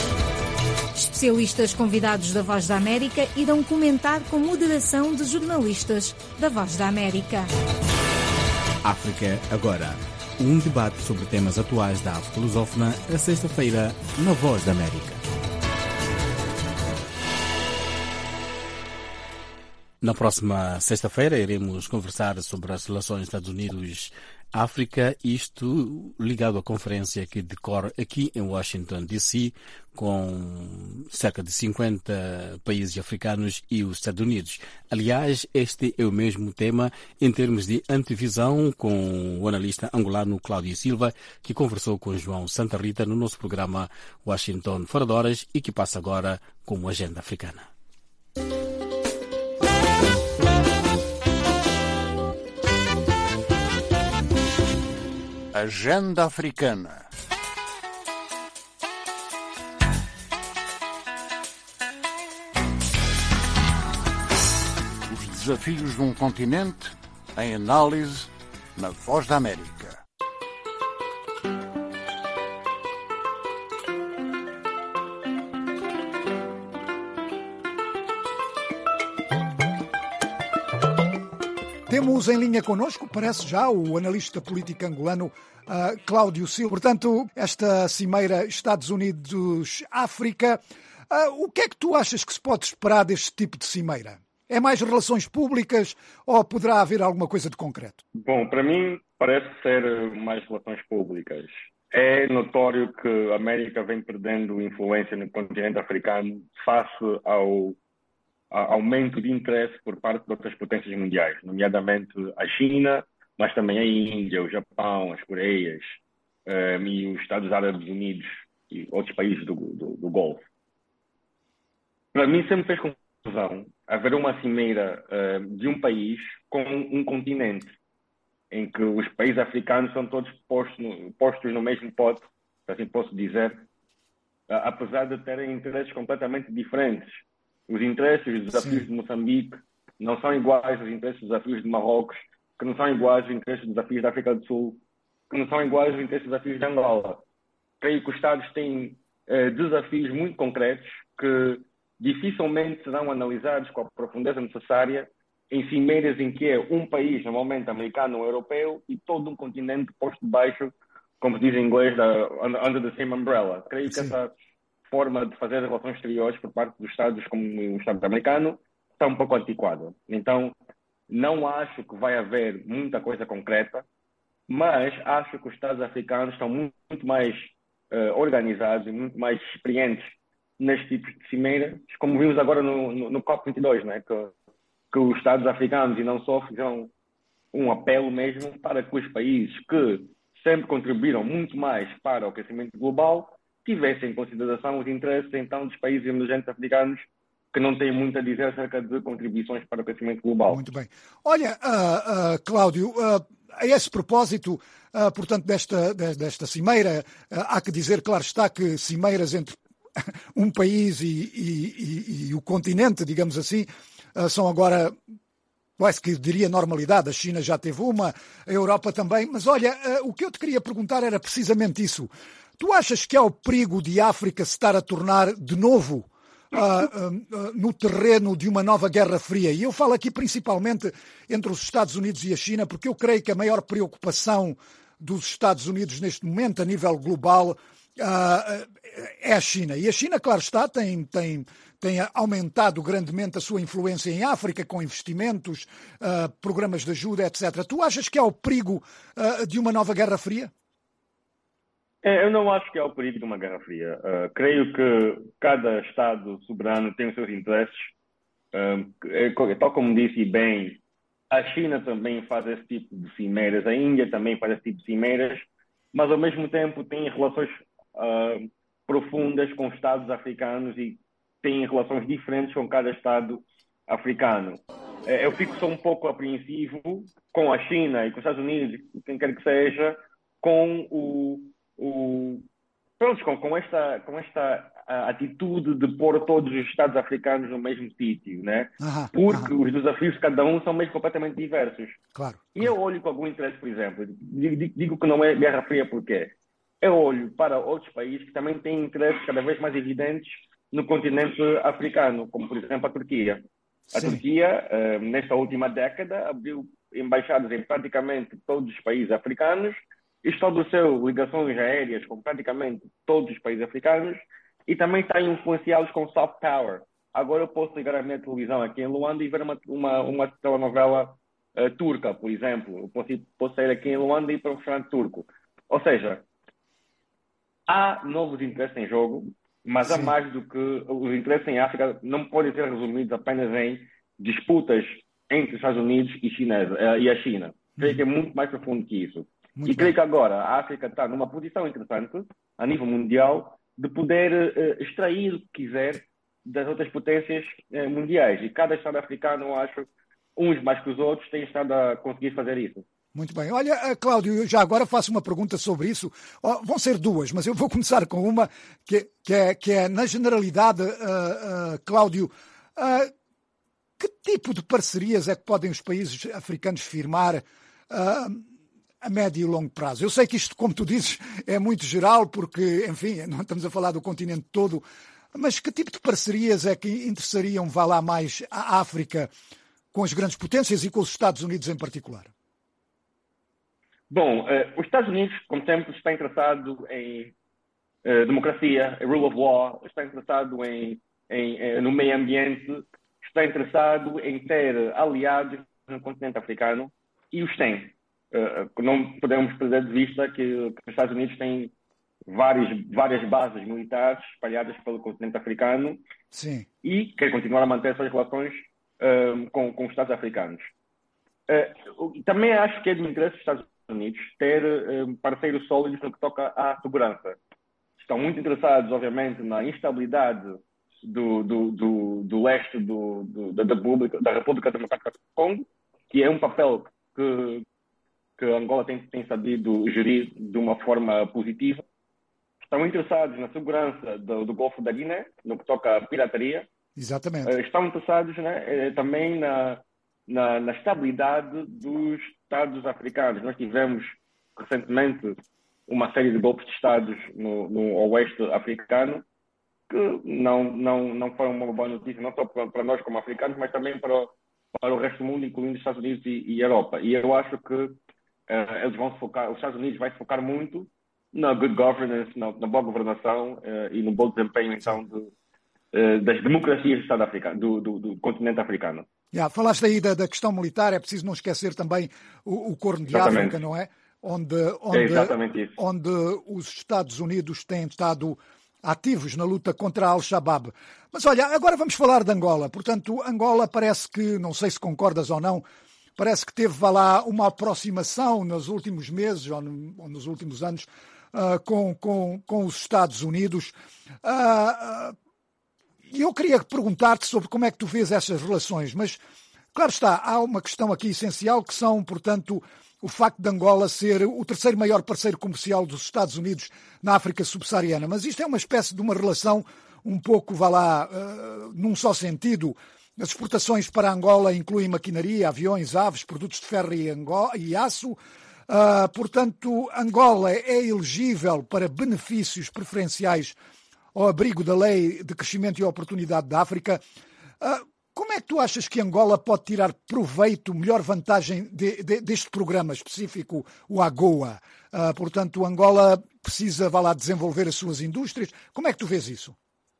Speaker 11: Especialistas convidados da Voz da América irão comentar com moderação de jornalistas da Voz da América.
Speaker 15: África Agora, um debate sobre temas atuais da África lusófona, a sexta-feira, na Voz da América. Na próxima sexta-feira iremos conversar sobre as relações Estados Unidos-África, isto ligado à conferência que decorre aqui em Washington, D C, com cerca de cinquenta países africanos e os Estados Unidos. Aliás, este é o mesmo tema em termos de antevisão com o analista angolano Cláudio Silva, que conversou com João Santa Rita no nosso programa Washington Fora de Horas e que passa agora com a Agenda Africana.
Speaker 12: Agenda Africana. Os desafios de um continente em análise na Voz da América.
Speaker 2: Temos em linha connosco, parece já, o analista político angolano uh, Cláudio Silva. Portanto, esta cimeira Estados Unidos-África, uh, o que é que tu achas que se pode esperar deste tipo de cimeira? É mais relações públicas ou poderá haver alguma coisa de concreto?
Speaker 13: Bom, para mim parece ser mais relações públicas. É notório que a América vem perdendo influência no continente africano face ao aumento de interesse por parte de outras potências mundiais, nomeadamente a China, mas também a Índia, o Japão, as Coreias um, e os Estados Árabes Unidos e outros países do, do, do Golfo. Para mim sempre fez confusão haver uma cimeira um, de um país com um continente, em que os países africanos são todos postos no, postos no mesmo pote, assim posso dizer, uh, apesar de terem interesses completamente diferentes. Os interesses e os desafios Sim. de Moçambique não são iguais aos interesses e desafios de Marrocos, que não são iguais aos interesses e desafios da África do Sul, que não são iguais aos interesses e desafios de Angola. Creio que os Estados têm eh, desafios muito concretos que dificilmente serão analisados com a profundeza necessária em cimeiras em que é um país, normalmente americano ou europeu, e todo um continente posto debaixo, como se diz em inglês, da, under the same umbrella. Creio que Sim. essa forma de fazer relações exteriores por parte dos Estados, como o Estado americano, está um pouco antiquada. Então, não acho que vai haver muita coisa concreta, mas acho que os Estados africanos estão muito, muito mais uh, organizados e muito mais experientes nestes tipos de cimeiras, como vimos agora no, no, no COP vinte e dois, né? que, que os Estados africanos e não só fizeram um apelo mesmo para que os países que sempre contribuíram muito mais para o crescimento global tivessem em consideração os interesses então dos países emergentes africanos que não têm muito a dizer acerca de contribuições para o crescimento global.
Speaker 2: Muito bem. Olha, uh, uh, Cláudio, uh, a esse propósito, uh, portanto, desta, desta cimeira, uh, há que dizer, claro está, que cimeiras entre um país e, e, e, e o continente, digamos assim, uh, são agora, quase que diria, normalidade. A China já teve uma, a Europa também. Mas olha, uh, o que eu te queria perguntar era precisamente isso. Tu achas que há o perigo de a África se estar a tornar de novo Uh, uh, uh, no terreno de uma nova Guerra Fria? E eu falo aqui principalmente entre os Estados Unidos e a China, porque eu creio que a maior preocupação dos Estados Unidos neste momento, a nível global, uh, é a China. E a China, claro está, tem, tem, tem aumentado grandemente a sua influência em África, com investimentos, uh, programas de ajuda, etcétera. Tu achas que há o perigo uh, de uma nova Guerra Fria?
Speaker 13: Eu não acho que é o perigo de uma Guerra Fria. Uh, creio que cada Estado soberano tem os seus interesses. Uh, tal como disse bem, a China também faz esse tipo de cimeiras, a Índia também faz esse tipo de cimeiras, mas ao mesmo tempo tem relações uh, profundas com Estados africanos e tem relações diferentes com cada Estado africano. Uh, eu fico só um pouco apreensivo com a China e com os Estados Unidos, quem quer que seja, com o O, pronto, com, com esta, com esta uh, atitude de pôr todos os Estados africanos no mesmo sítio, né? Aham, porque aham. Os desafios de cada um são mesmo completamente diversos.
Speaker 2: Claro,
Speaker 13: e claro. Eu olho com algum interesse, por exemplo, digo, digo que não é Guerra Fria porque eu olho para outros países que também têm interesses cada vez mais evidentes no continente africano, como por exemplo a Turquia. A Sim. Turquia, uh, nesta última década, abriu embaixadas em praticamente todos os países africanos, estabeleceu ligações aéreas com praticamente todos os países africanos e também está a influenciá-los com soft power. Agora eu posso ligar a minha televisão aqui em Luanda e ver uma, uma, uma telenovela uh, turca, por exemplo. Eu posso, ir, posso sair aqui em Luanda e ir para um restaurante turco. Ou seja, há novos interesses em jogo, mas Sim. há mais do que os interesses em África não podem ser resumidos apenas em disputas entre os Estados Unidos e, China, uh, e a China. Creio que é muito mais profundo que isso. Muito e creio bem. que agora a África está numa posição interessante, a nível mundial, de poder uh, extrair o que quiser das outras potências uh, mundiais. E cada Estado africano, eu acho, uns mais que os outros, têm estado a conseguir fazer isso.
Speaker 2: Muito bem. Olha, Cláudio, eu já agora faço uma pergunta sobre isso. Oh, vão ser duas, mas eu vou começar com uma que, que, é, que é, na generalidade, uh, uh, Cláudio, uh, que tipo de parcerias é que podem os países africanos firmar uh, a médio e longo prazo? Eu sei que isto, como tu dizes, é muito geral, porque, enfim, não estamos a falar do continente todo, mas que tipo de parcerias é que interessariam, vá lá, mais a África com as grandes potências e com os Estados Unidos em particular?
Speaker 13: Bom, uh, os Estados Unidos, como sempre, está interessado em uh, democracia, rule of law, está interessado em, em, uh, no meio ambiente, está interessado em ter aliados no continente africano e os tem. Uh, não podemos perder de vista que, que os Estados Unidos têm várias, várias bases militares espalhadas pelo continente africano
Speaker 2: Sim.
Speaker 13: e quer continuar a manter suas relações uh, com, com os Estados africanos. Uh, também acho que é de interesse dos Estados Unidos ter uh, parceiros sólidos no que toca à segurança. Estão muito interessados, obviamente, na instabilidade do, do, do, do leste do, do, da, República, da República Democrática do Congo, que é um papel que que Angola tem, tem sabido gerir de uma forma positiva. Estão interessados na segurança do, do Golfo da Guiné, no que toca à pirataria.
Speaker 2: Exatamente.
Speaker 13: Estão interessados, né, também na, na, na estabilidade dos Estados africanos. Nós tivemos recentemente uma série de golpes de Estados no, no oeste africano que não, não, não foram uma boa notícia, não só para, para nós como africanos, mas também para, para o resto do mundo, incluindo os Estados Unidos e, e a Europa. E eu acho que uh, eles vão se focar, os Estados Unidos vai se focar muito na good governance, na, na boa governação uh, e no bom desempenho, então, de, uh, das democracias do, Estado africano, do, do, do continente africano.
Speaker 2: Yeah, falaste aí da, da questão militar, é preciso não esquecer também o, o Corno de
Speaker 13: Exatamente.
Speaker 2: África, não é? Onde, onde,
Speaker 13: é exatamente isso.
Speaker 2: Onde os Estados Unidos têm estado ativos na luta contra a Al-Shabaab. Mas olha, agora vamos falar de Angola. Portanto, Angola parece que, não sei se concordas ou não, parece que teve, vá lá, uma aproximação nos últimos meses ou, no, ou nos últimos anos uh, com, com, com os Estados Unidos. Uh, uh, E eu queria perguntar-te sobre como é que tu vês essas relações, mas, claro está, há uma questão aqui essencial que são, portanto, o facto de Angola ser o terceiro maior parceiro comercial dos Estados Unidos na África subsaariana. Mas isto é uma espécie de uma relação um pouco, vá lá, uh, num só sentido. As exportações para Angola incluem maquinaria, aviões, aves, produtos de ferro e, Angola, e aço. Uh, portanto, Angola é elegível para benefícios preferenciais ao abrigo da Lei de Crescimento e Oportunidade da África. Uh, como é que tu achas que Angola pode tirar proveito, melhor vantagem de, de, deste programa específico, o AGOA? Uh, portanto, Angola precisa, vá lá, desenvolver as suas indústrias. Como é que tu vês isso?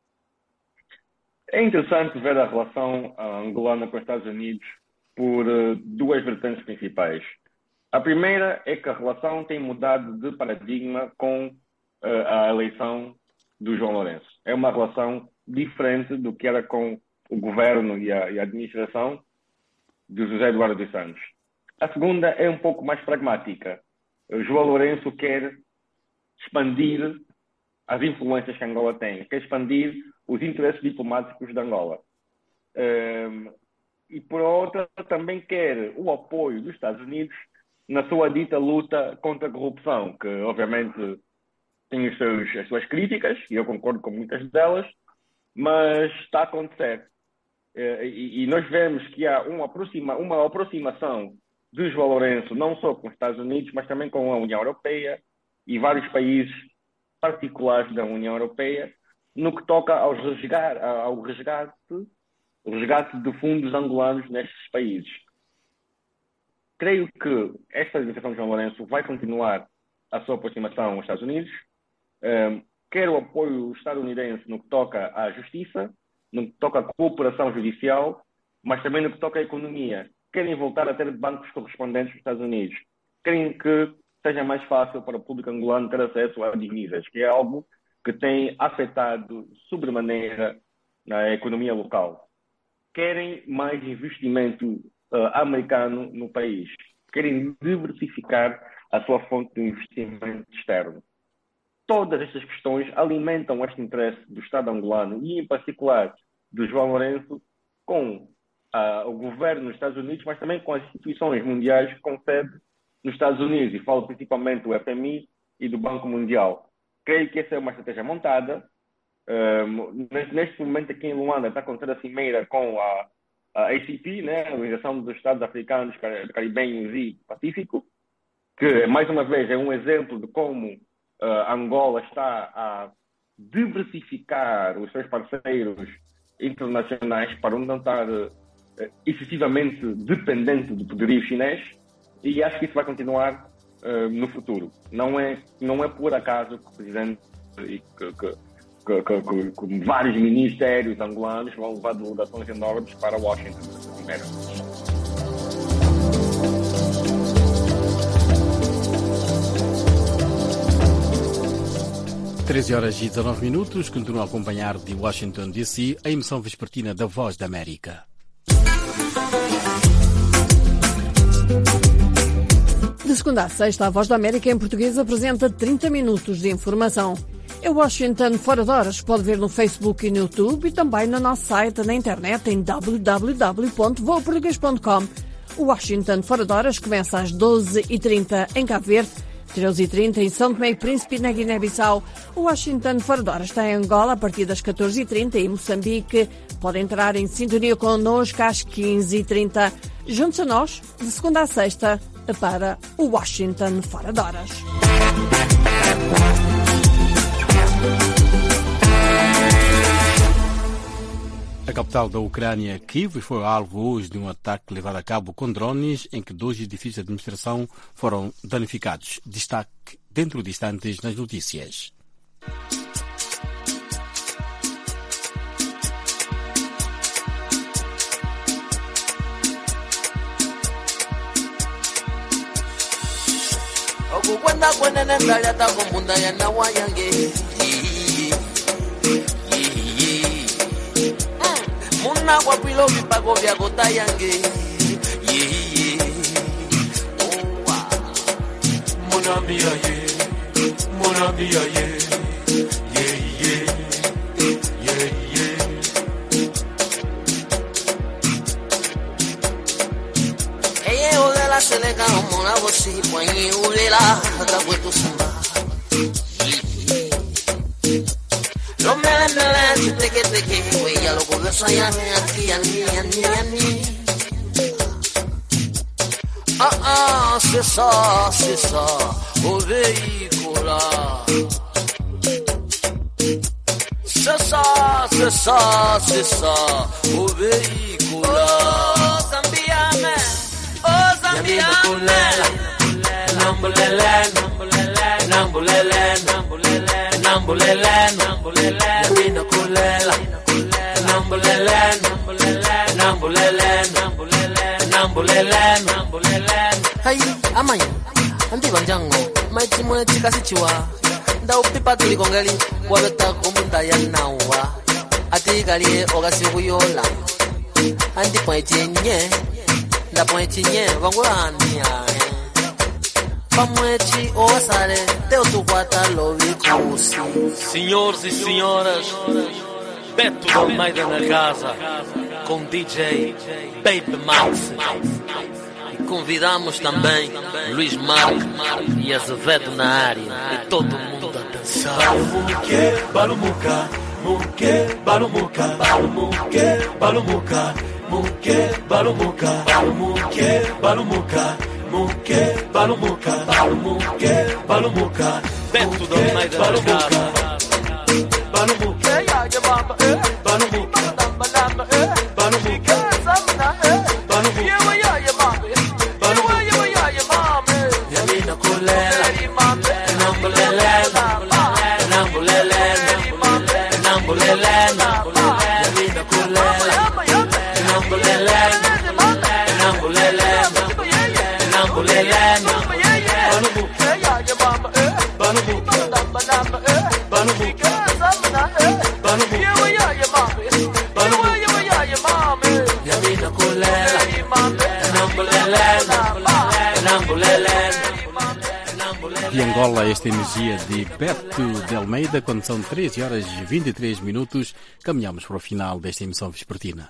Speaker 13: É interessante ver a relação angolana com os Estados Unidos por uh, duas vertentes principais. A primeira é que a relação tem mudado de paradigma com uh, a eleição do João Lourenço. É uma relação diferente do que era com o governo e a, e a administração de José Eduardo dos Santos. A segunda é um pouco mais pragmática. O João Lourenço quer expandir as influências que Angola tem, quer expandir os interesses diplomáticos de Angola. Um, e, por outra, também quer o apoio dos Estados Unidos na sua dita luta contra a corrupção, que, obviamente, tem os seus, as suas críticas, e eu concordo com muitas delas, mas está a acontecer. E, e nós vemos que há uma, aproxima, uma aproximação de João Lourenço, não só com os Estados Unidos, mas também com a União Europeia e vários países particulares da União Europeia, no que toca ao resgate, ao resgate, resgate de fundos angolanos nestes países. Creio que esta administração de João Lourenço vai continuar a sua aproximação aos Estados Unidos, um, quer o apoio estadunidense no que toca à justiça, no que toca à cooperação judicial, mas também no que toca à economia. Querem voltar a ter bancos correspondentes dos Estados Unidos. Querem que seja mais fácil para o público angolano ter acesso a divisas, que é algo que tem afetado sobremaneira na economia local. Querem mais investimento uh, americano no país. Querem diversificar a sua fonte de investimento externo. Todas estas questões alimentam este interesse do Estado angolano e, em particular, de João Lourenço, com uh, o governo dos Estados Unidos, mas também com as instituições mundiais com sede nos Estados Unidos, e falo principalmente do F M I e do Banco Mundial. Creio que essa é uma estratégia montada. Um, neste momento, aqui em Luanda, está a acontecer a cimeira com a, a A C P, né, a Organização dos Estados Africanos, Caribenhos e Pacífico, que, mais uma vez, é um exemplo de como uh, Angola está a diversificar os seus parceiros internacionais para não estar uh, excessivamente dependente do poderio chinês, e acho que isso vai continuar uh, no futuro. Não é, não é por acaso que o Presidente e que, que, que, que, que, que vários ministérios angolanos vão levar delegações enormes para Washington.
Speaker 15: treze horas e dezanove minutos, continua a acompanhar de Washington D C a emissão vespertina da Voz da América.
Speaker 7: De segunda a sexta, a Voz da América em português apresenta trinta minutos de informação. É Washington Fora de Horas, pode ver no Facebook e no YouTube e também no nosso site na internet em w w w ponto voa português ponto com. O Washington Fora de Horas começa às doze e trinta em Cabo Verde, treze e trinta em São Tomé e Príncipe na Guiné-Bissau. O Washington Fora de Horas está em Angola a partir das catorze e trinta e em Moçambique. Pode entrar em sintonia connosco às quinze e trinta. Juntos a nós, de segunda a sexta, para o Washington Fora de Horas.
Speaker 15: A capital da Ucrânia, Kiev, foi alvo hoje de um ataque levado a cabo com drones em que dois edifícios de administração foram danificados. Destaque dentro de instantes nas notícias.
Speaker 14: Muna guapilo vipago vya gota yange yeah yeah oh wow muna mia yeah muna mia yeah yeah yeah yeah yeah eye odela selega mona vosi poinye ulela akagwetu samba lo mele mele teke teke we ya lo gobe sayane aquí ani ani ani ah ah c'est ça c'est ça au véhicule c'est ça c'est ça c'est ça au véhicule oh zambiame oh zambiame nambulele nambulele nambulele nambulele nambulele nambulele yamina kulela nambulele nambulele nambulele nambulele nambulele nambulele hai amanya andi banjango maiti mwe tikasichiwa nda upipa tulikongeli wabeta kumunda ya nawa ati galie ogasi kuyola andi poetinye nda poetinye wangulania Senhores e senhoras, Beto de Almeida na casa, com D J Baby Max. E convidamos também Luís Marques e Azevedo na área. E todo mundo a dançar. Balumuque, balumuca, muque, balumuca, balumuque, balumuca, muque, balumuca, balumuque, balumuca. Muque, balumuca, balumuque, balumuca, Beto de Almeida na casa. Balumuque, balumuca, balumuca, balumuca, yamina kulela, nambulele, nambulele, nambulele, yamina kulela, nambulele, nambulele.
Speaker 15: De Angola, esta energia de Beto de Almeida, quando são treze horas e vinte e três minutos, caminhamos para o final desta emissão vespertina.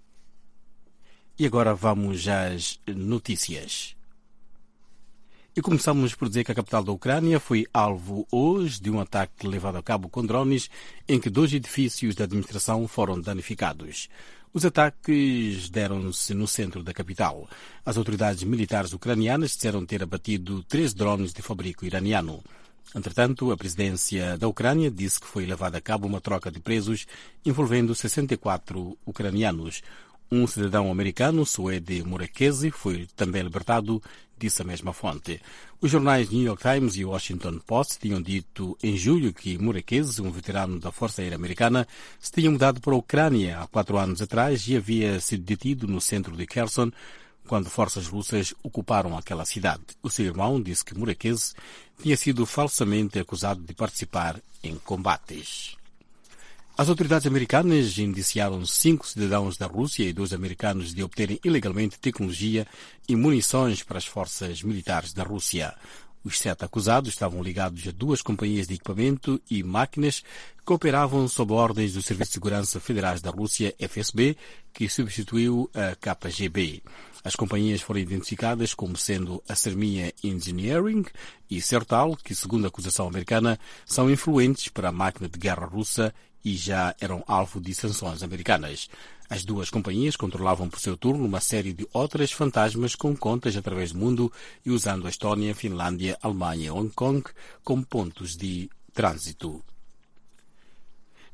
Speaker 15: E agora vamos às notícias. E começamos por dizer que a capital da Ucrânia foi alvo hoje de um ataque levado a cabo com drones em que dois edifícios da administração foram danificados. Os ataques deram-se no centro da capital. As autoridades militares ucranianas disseram ter abatido três drones de fabrico iraniano. Entretanto, a presidência da Ucrânia disse que foi levada a cabo uma troca de presos envolvendo sessenta e quatro ucranianos. Um cidadão americano, Suede Murekezi, foi também libertado, disse a mesma fonte. Os jornais New York Times e Washington Post tinham dito em julho que Murekezi, um veterano da Força Aérea Americana, se tinha mudado para a Ucrânia há quatro anos atrás e havia sido detido no centro de Kherson quando forças russas ocuparam aquela cidade. O seu irmão disse que Murekezi tinha sido falsamente acusado de participar em combates. As autoridades americanas indiciaram cinco cidadãos da Rússia e dois americanos de obterem ilegalmente tecnologia e munições para as forças militares da Rússia. Os sete acusados estavam ligados a duas companhias de equipamento e máquinas que operavam sob ordens do Serviço de Segurança Federais da Rússia, F S B, que substituiu a K G B. As companhias foram identificadas como sendo a Sermia Engineering e Sertal, que, segundo a acusação americana, são influentes para a máquina de guerra russa e já eram alvo de sanções americanas. As duas companhias controlavam por seu turno uma série de outras fantasmas com contas através do mundo e usando a Estónia, Finlândia, Alemanha e Hong Kong como pontos de trânsito.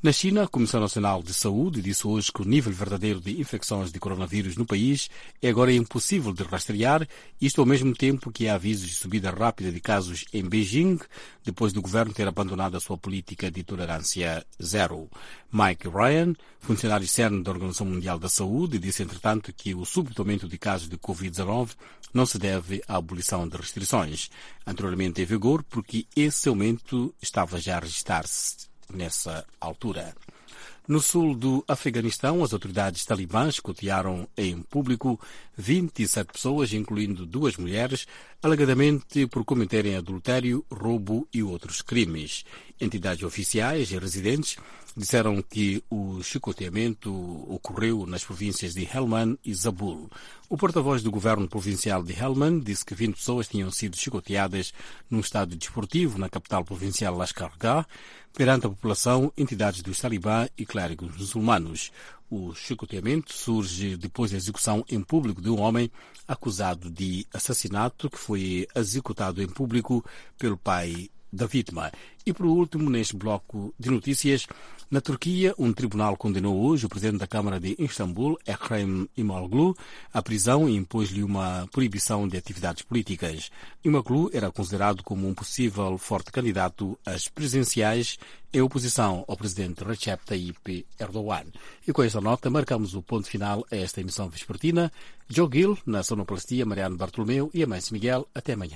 Speaker 15: Na China, a Comissão Nacional de Saúde disse hoje que o nível verdadeiro de infecções de coronavírus no país é agora impossível de rastrear, isto ao mesmo tempo que há avisos de subida rápida de casos em Beijing, depois do governo ter abandonado a sua política de tolerância zero. Mike Ryan, funcionário externo da Organização Mundial da Saúde, disse, entretanto, que o súbito aumento de casos de covid dezenove não se deve à abolição de restrições, anteriormente em vigor, porque esse aumento estava já a registrar-se nessa altura. No sul do Afeganistão, as autoridades talibãs escotearam em público vinte e sete pessoas, incluindo duas mulheres, alegadamente por cometerem adultério, roubo e outros crimes. Entidades oficiais e residentes disseram que o chicoteamento ocorreu nas províncias de Helmand e Zabul. O porta-voz do governo provincial de Helmand disse que vinte pessoas tinham sido chicoteadas num estádio desportivo na capital provincial Lashkar-Gah, perante a população, entidades dos talibã e clérigos muçulmanos. O chicoteamento surge depois da execução em público de um homem acusado de assassinato que foi executado em público pelo pai da vítima. E, por último, neste bloco de notícias, na Turquia, um tribunal condenou hoje o presidente da Câmara de Istambul, Ekrem İmamoğlu, à prisão e impôs-lhe uma proibição de atividades políticas. İmamoğlu era considerado como um possível forte candidato às presidenciais em oposição ao presidente Recep Tayyip Erdogan. E com esta nota, marcamos o ponto final a esta emissão vespertina. Joe Gill, na sonoplastia, Mariano Bartolomeu e Amâncio Miguel. Até amanhã.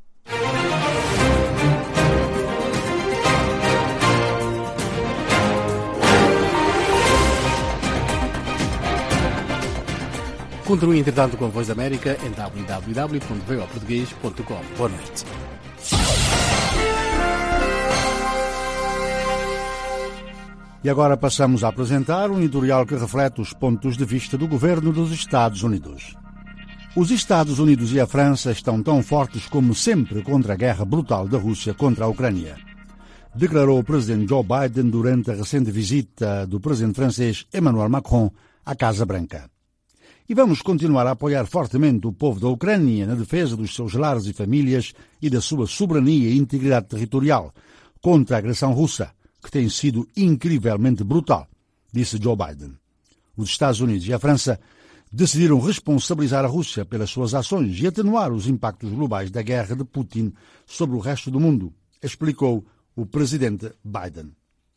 Speaker 15: Continue, entretanto, com a Voz da América em w w w ponto v o português ponto com. Boa noite.
Speaker 9: E agora passamos a apresentar um editorial que reflete os pontos de vista do governo dos Estados Unidos. Os Estados Unidos e a França estão tão fortes como sempre contra a guerra brutal da Rússia contra a Ucrânia, declarou o presidente Joe Biden durante a recente visita do presidente francês Emmanuel Macron à Casa Branca. E vamos continuar a apoiar fortemente o povo da Ucrânia na defesa dos seus lares e famílias e da sua soberania e integridade territorial contra a agressão russa, que tem sido incrivelmente brutal, disse Joe Biden. Os Estados Unidos e a França decidiram responsabilizar a Rússia pelas suas ações e atenuar os impactos globais da guerra de Putin sobre o resto do mundo, explicou o presidente Biden.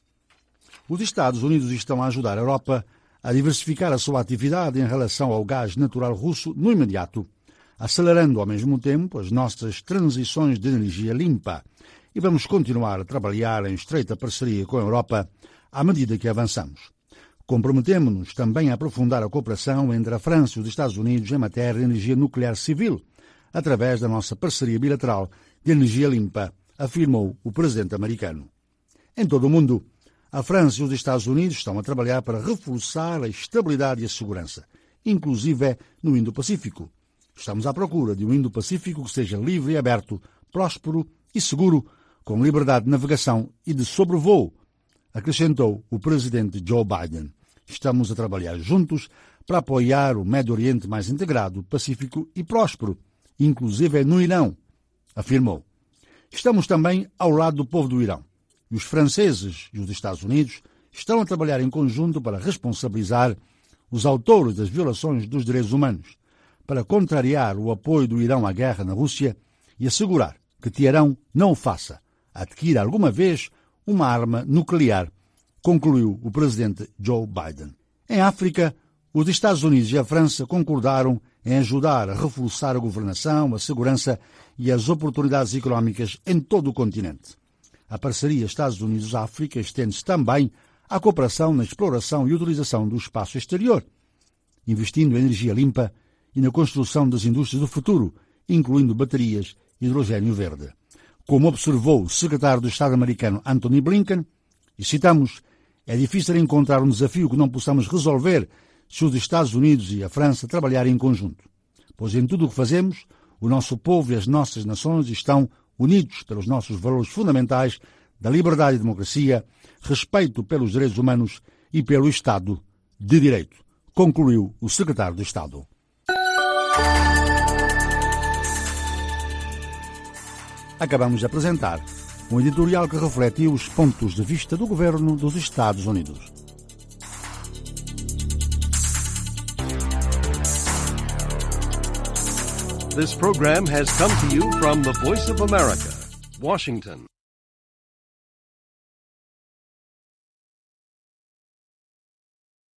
Speaker 9: Os Estados Unidos estão a ajudar a Europa a diversificar a sua atividade em relação ao gás natural russo no imediato, acelerando ao mesmo tempo as nossas transições de energia limpa, e vamos continuar a trabalhar em estreita parceria com a Europa à medida que avançamos. Comprometemos-nos também a aprofundar a cooperação entre a França e os Estados Unidos em matéria de energia nuclear civil, através da nossa parceria bilateral de energia limpa, afirmou o presidente americano. Em todo o mundo, a França e os Estados Unidos estão a trabalhar para reforçar a estabilidade e a segurança, inclusive no Indo-Pacífico. Estamos à procura de um Indo-Pacífico que seja livre e aberto, próspero e seguro, com liberdade de navegação e de sobrevoo, acrescentou o presidente Joe Biden. Estamos a trabalhar juntos para apoiar o Médio Oriente mais integrado, pacífico e próspero, inclusive no Irão, afirmou. Estamos também ao lado do povo do Irão. E os franceses e os Estados Unidos estão a trabalhar em conjunto para responsabilizar os autores das violações dos direitos humanos, para contrariar o apoio do Irão à guerra na Rússia e assegurar que Teherão não o faça, adquira alguma vez uma arma nuclear, concluiu o presidente Joe Biden. Em África, os Estados Unidos e a França concordaram em ajudar a reforçar a governação, a segurança e as oportunidades económicas em todo o continente. A parceria Estados Unidos-África estende-se também à cooperação na exploração e utilização do espaço exterior, investindo em energia limpa e na construção das indústrias do futuro, incluindo baterias e hidrogênio verde. Como observou o secretário do Estado americano Antony Blinken, e citamos, é difícil encontrar um desafio que não possamos resolver se os Estados Unidos e a França trabalharem em conjunto, pois em tudo o que fazemos, o nosso povo e as nossas nações estão unidos pelos nossos valores fundamentais da liberdade e democracia, respeito pelos direitos humanos e pelo Estado de Direito, concluiu o secretário de Estado. Acabamos de apresentar um editorial que refletiu os pontos de vista do governo dos Estados Unidos.
Speaker 16: This program has come to you from the Voice of America, Washington.